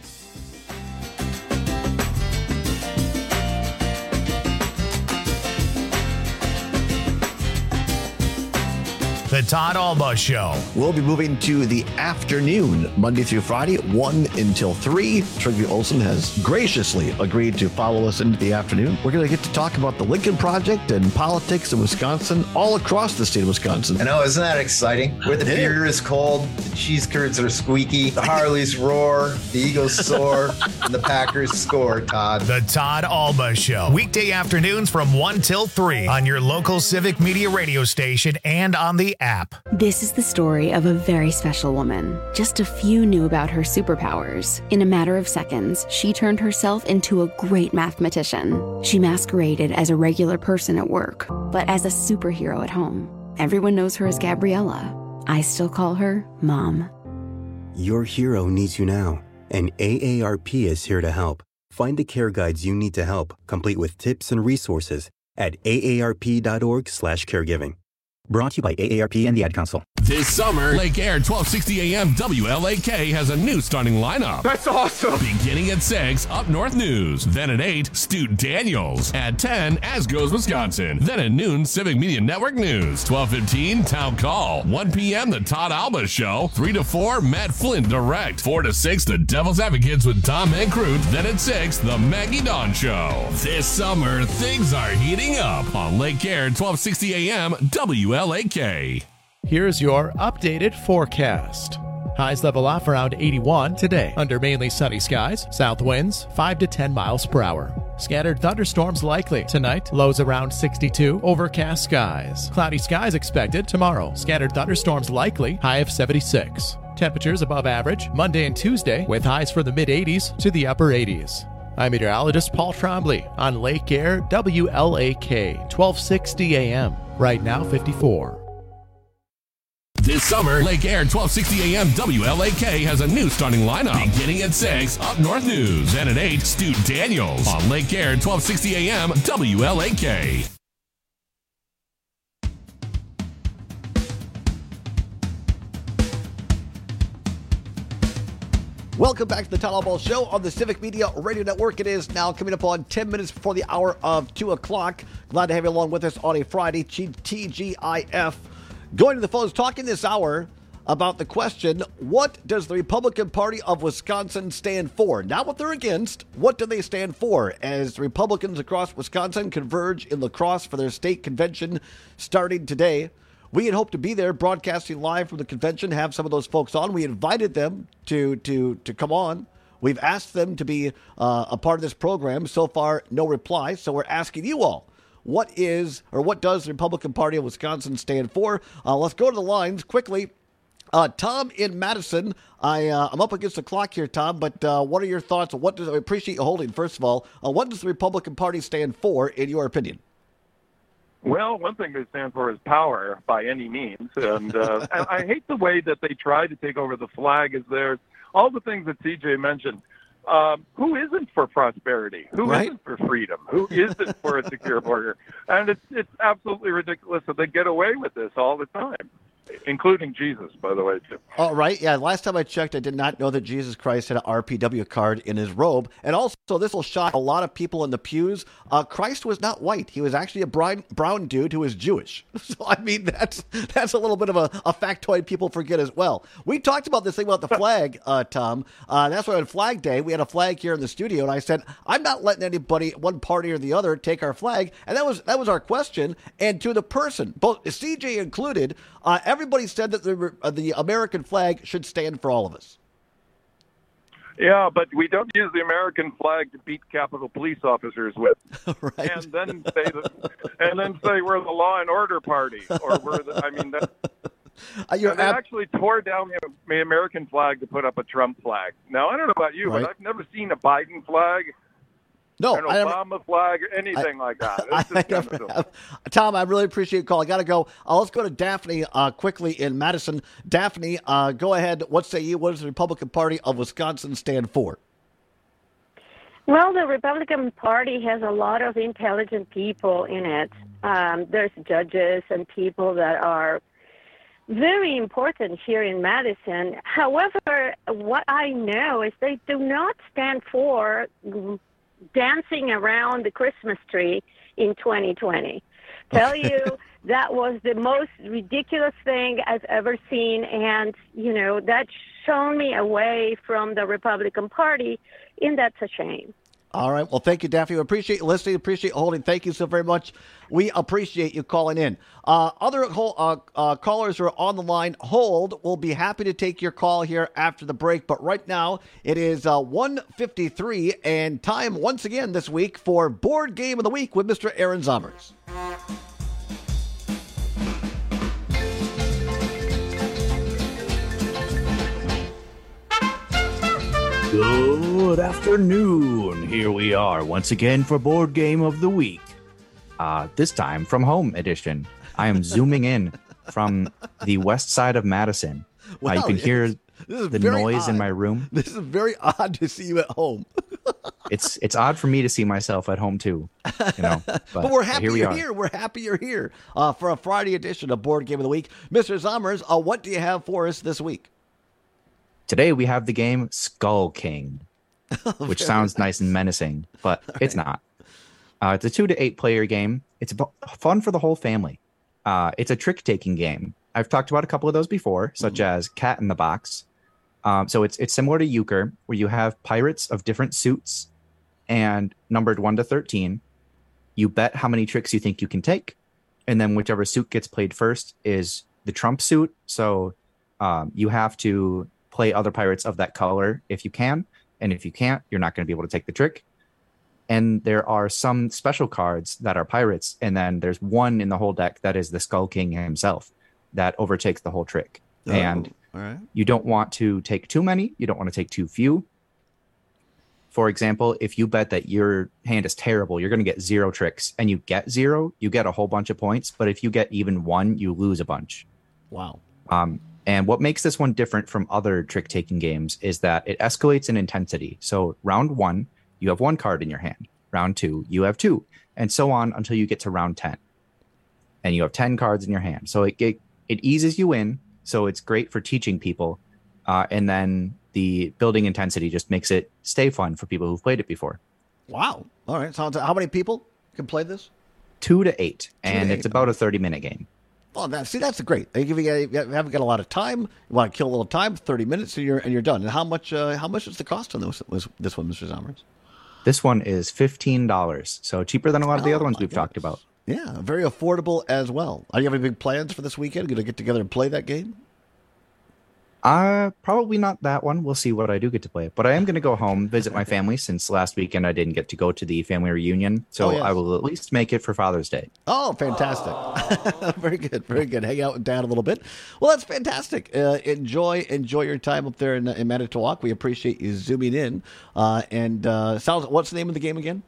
The Todd Albaugh Show. We'll be moving to the afternoon, Monday through Friday, one until three. Trygve Olsen has graciously agreed to follow us into the afternoon. We're going to get to talk about the Lincoln Project and politics in Wisconsin, all across the state of Wisconsin. I know, isn't that exciting? Where the beer is cold, the cheese curds are squeaky, the Harleys roar, the Eagles soar, and the Packers score, Todd. The Todd Albaugh Show. Weekday afternoons from one till three on your local Civic Media radio station and on the app. This is the story of a very special woman. Just a few knew about her superpowers. In a matter of seconds, she turned herself into a great mathematician. She masqueraded as a regular person at work, but as a superhero at home. Everyone knows her as Gabriella. I still call her Mom. Your hero needs you now, and A A R P is here to help. Find the care guides you need to help, complete with tips and resources at A A R P dot org slash caregiving. Brought to you by A A R P and the Ad Council. This summer, Lake Air twelve sixty A M W L A K has a new starting lineup. That's awesome! Beginning at six, Up North News. Then at eight, Stu Daniels. At ten, As Goes Wisconsin. Then at noon, Civic Media Network News. twelve fifteen, Town Call. one p.m., The Todd Albaugh Show. three to four, Matt Flynn Direct. four to six, The Devil's Advocates with Tom Mankrute. Then at six, The Maggie Dawn Show. This summer, things are heating up on Lake Air twelve sixty A M W L A K. Here's your updated forecast. Highs level off around eighty-one today under mainly sunny skies, south winds five to ten miles per hour. Scattered thunderstorms likely. Tonight, lows around sixty-two. Overcast skies. Cloudy skies expected. Tomorrow, scattered thunderstorms likely. High of seventy-six. Temperatures above average Monday and Tuesday with highs for the mid eighties to the upper eighties. I'm meteorologist Paul Trombley on Lake Air W L A K, twelve sixty A M. Right now, fifty-four. This summer, Lake Air twelve sixty A M W L A K has a new starting lineup. Beginning at six, Up North News. And at eight, Stu Daniels on Lake Air twelve sixty A M W L A K. Welcome back to the Town Hall Show on the Civic Media Radio Network. It is now coming up on ten minutes before the hour of two o'clock. Glad to have you along with us on a Friday. T G I F going to the phones, talking this hour about the question, what does the Republican Party of Wisconsin stand for? Not what they're against, what do they stand for? As Republicans across Wisconsin converge in La Crosse for their state convention starting today. We had hoped to be there broadcasting live from the convention, have some of those folks on. We invited them to to to come on. We've asked them to be uh, a part of this program. So far, no reply. So we're asking you all, what is or what does the Republican Party of Wisconsin stand for? Uh, let's go to the lines quickly. Uh, Tom in Madison, I, uh, I'm up against the clock here, Tom, but uh, what are your thoughts? What does, I appreciate you holding, first of all. Uh, what does the Republican Party stand for, in your opinion? Well, one thing they stand for is power by any means. And uh, I, I hate the way that they try to take over the flag as theirs. All the things that C J mentioned. Um, who isn't for prosperity? Who right. isn't for freedom? Who isn't for a secure border? And it's it's absolutely ridiculous that they get away with this all the time, including Jesus, by the way, too. All right. Yeah, last time I checked, I did not know that Jesus Christ had an R P W card in his robe. And also, this will shock a lot of people in the pews. Uh, Christ was not white. He was actually a brown, brown dude who was Jewish. So, I mean, that's that's a little bit of a, a factoid people forget as well. We talked about this thing about the flag, uh, Tom. Uh, that's why on Flag Day, we had a flag here in the studio, and I said, I'm not letting anybody, one party or the other, take our flag. And that was that was our question. And to the person, both C J included, uh, everybody said that the, uh, the American flag should stand for all of us. Yeah, but we don't use the American flag to beat Capitol Police officers with, right. and then say that, and then say we're the law and order party, or we're the. I mean, that, uh, you're and they ab- actually tore down the, the American flag to put up a Trump flag. Now I don't know about you, right. but I've never seen a Biden flag. No, an Obama never, flag, anything I, like that. I, I never have. Tom, I really appreciate your call. I got to go. Uh, let's go to Daphne uh, quickly in Madison. Daphne, uh, go ahead. What say you? What does the Republican Party of Wisconsin stand for? Well, the Republican Party has a lot of intelligent people in it. Um, there's judges and people that are very important here in Madison. However, what I know is they do not stand for dancing around the Christmas tree in twenty twenty. Tell you, that was the most ridiculous thing I've ever seen, and, you know, that's shown me away from the Republican Party, and that's a shame. All right. Well, thank you, Daphne. We appreciate you listening. Appreciate you holding. Thank you so very much. We appreciate you calling in. Uh, other uh, uh, callers who are on the line, hold. We'll be happy to take your call here after the break. But right now, it is uh, one fifty-three, and time once again this week for Board Game of the Week with Mister Aaron Zommers. Good afternoon. Here we are once again for Board Game of the Week. Uh, this time from home edition. I am zooming in from the west side of Madison. Wow, uh, you can hear the noise odd. in my room. This is very odd to see you at home. It's it's odd for me to see myself at home too. You know, but, but we're happy here we you're are. here. We're happy you're here uh, for a Friday edition of Board Game of the Week. Mister Zommers, uh, what do you have for us this week? Today we have the game Skull King, which sounds nice and menacing, but right. It's not. Uh, it's a two to eight player game. It's fun for the whole family. Uh, it's a trick-taking game. I've talked about a couple of those before, such mm-hmm. as Cat in the Box. Um, so it's it's similar to Euchre, where you have pirates of different suits and numbered one to thirteen. You bet how many tricks you think you can take, and then whichever suit gets played first is the trump suit. So um, you have to play other pirates of that color if you can, and if you can't, you're not going to be able to take the trick. And there are some special cards that are pirates, and then there's one in the whole deck that is the Skull King himself that overtakes the whole trick. Oh, and all right. you don't want to take too many. You don't want to take too few. For example, if you bet that your hand is terrible, you're going to get zero tricks, and you get zero, you get a whole bunch of points. But if you get even one, you lose a bunch. Wow. Um, and what makes this one different from other trick-taking games is that it escalates in intensity. So round one, you have one card in your hand. Round two, you have two, and so on until you get to round ten. And you have ten cards in your hand. So it it, it eases you in. So it's great for teaching people. Uh, and then the building intensity just makes it stay fun for people who've played it before. Wow. All right. So how many people can play this? Two to eight. Two and to it's eight. about a thirty-minute game. Well, that, see, that's great. If you, if you haven't got a lot of time, you want to kill a little time, thirty minutes, and you're and you're done. And how much? Uh, how much is the cost on this? Was this one, Mister Zommers? This one is fifteen dollars, so cheaper than a lot of the Oh, other ones my we've talked about. Yeah, very affordable as well. Are you having big plans for this weekend? Going to get together and play that game? Uh, probably not that one. We'll see what I do get to play. But I am going to go home, visit my family, since last weekend I didn't get to go to the family reunion. So Oh, yes. I will at least make it for Father's Day. Oh, fantastic. Very good. Very good. Hang out with Dad a little bit. Well, that's fantastic. Uh, enjoy enjoy your time up there in, in Manitowoc. We appreciate you zooming in. Uh, and uh, sounds, what's the name of the game again?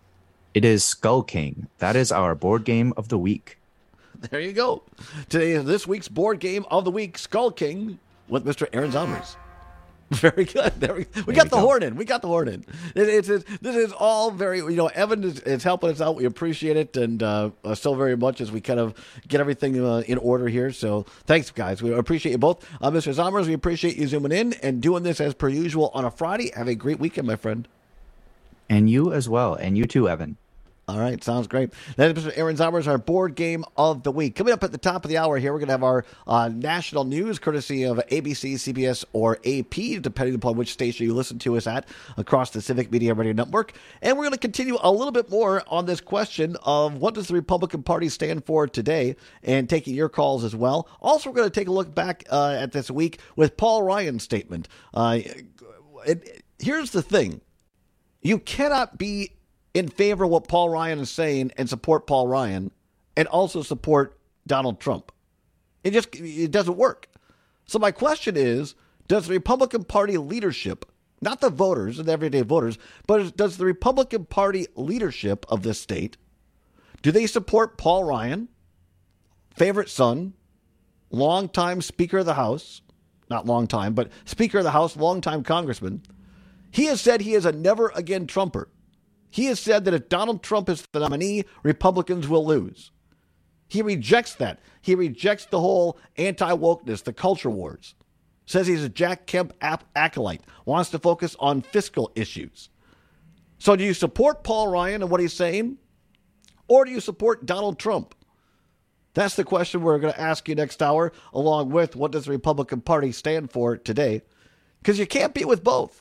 It is Skull King. That is our board game of the week. There you go. Today is this week's board game of the week, Skull King, with Mister Aaron Zommers. Very good. There we, we got the go. horn in. We got the horn in. It, it's, it's, this is all very, you know, Evan is, is helping us out. We appreciate it, and uh, uh, so very much as we kind of get everything uh, in order here. So thanks, guys. We appreciate you both. Uh, Mister Zommers, we appreciate you zooming in and doing this as per usual on a Friday. Have a great weekend, my friend. And you as well. And you too, Evan. All right, sounds great. That is Mister Aaron Zommers, our board game of the week. Coming up at the top of the hour here, we're going to have our uh, national news, courtesy of A B C, C B S, or A P, depending upon which station you listen to us at across the Civic Media Radio Network. And we're going to continue a little bit more on this question of what does the Republican Party stand for today, and taking your calls as well. Also, we're going to take a look back uh, at this week with Paul Ryan's statement. Uh, it, here's the thing. You cannot be in favor of what Paul Ryan is saying and support Paul Ryan and also support Donald Trump. It just it doesn't work. So my question is, does the Republican Party leadership, not the voters and everyday voters, but does the Republican Party leadership of this state, do they support Paul Ryan, favorite son, longtime Speaker of the House, not long time, but Speaker of the House, longtime congressman? He has said he is a never again Trumper. He has said that if Donald Trump is the nominee, Republicans will lose. He rejects that. He rejects the whole anti-wokeness, the culture wars. Says he's a Jack Kemp acolyte, wants to focus on fiscal issues. So do you support Paul Ryan and what he's saying? Or do you support Donald Trump? That's the question we're going to ask you next hour, along with what does the Republican Party stand for today? Because you can't be with both.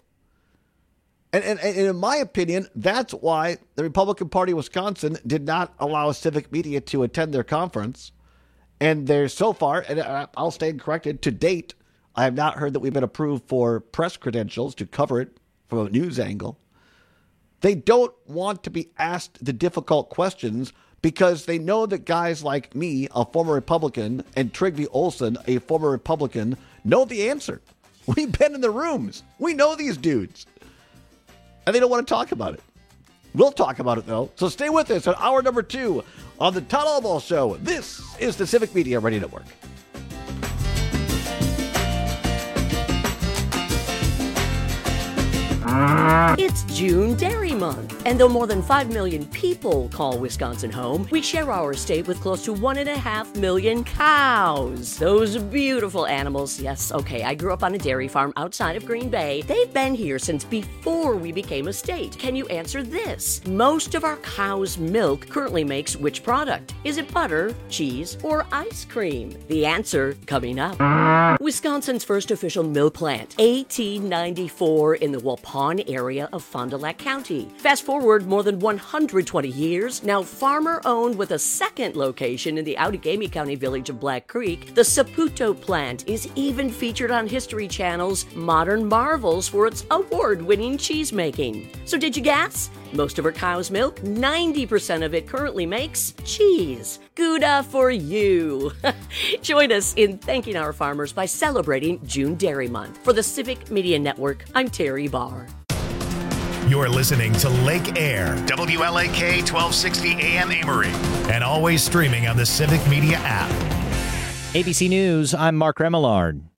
And, and, and in my opinion, that's why the Republican Party of Wisconsin did not allow Civic Media to attend their conference. And they're so far, and I'll stand corrected, to date, I have not heard that we've been approved for press credentials to cover it from a news angle. They don't want to be asked the difficult questions because they know that guys like me, a former Republican, and Trygve Olsen, a former Republican, know the answer. We've been in the rooms. We know these dudes. And they don't want to talk about it. We'll talk about it, though. So stay with us on hour number two on the Todd Albaugh Show. This is the Civic Media Radio Network. It's June Dairy Month, and though more than five million people call Wisconsin home, we share our state with close to one and a half million cows. Those beautiful animals. Yes, okay, I grew up on a dairy farm outside of Green Bay. They've been here since before we became a state. Can you answer this? Most of our cow's milk currently makes which product? Is it butter, cheese, or ice cream? The answer coming up. Wisconsin's first official milk plant, eighteen ninety-four, in the Waupun area of Fond du Lac County. Fast forward forward more than one hundred twenty years, now farmer-owned with a second location in the Outagamie County village of Black Creek, the Saputo plant is even featured on History Channel's Modern Marvels for its award-winning cheese making. So did you guess? Most of her cow's milk, ninety percent of it currently makes cheese. Gouda for you. Join us in thanking our farmers by celebrating June Dairy Month. For the Civic Media Network, I'm Terry Barr. You're listening to Lake Air, W L A K twelve sixty A M Amory, and always streaming on the Civic Media app. A B C News, I'm Mark Remillard.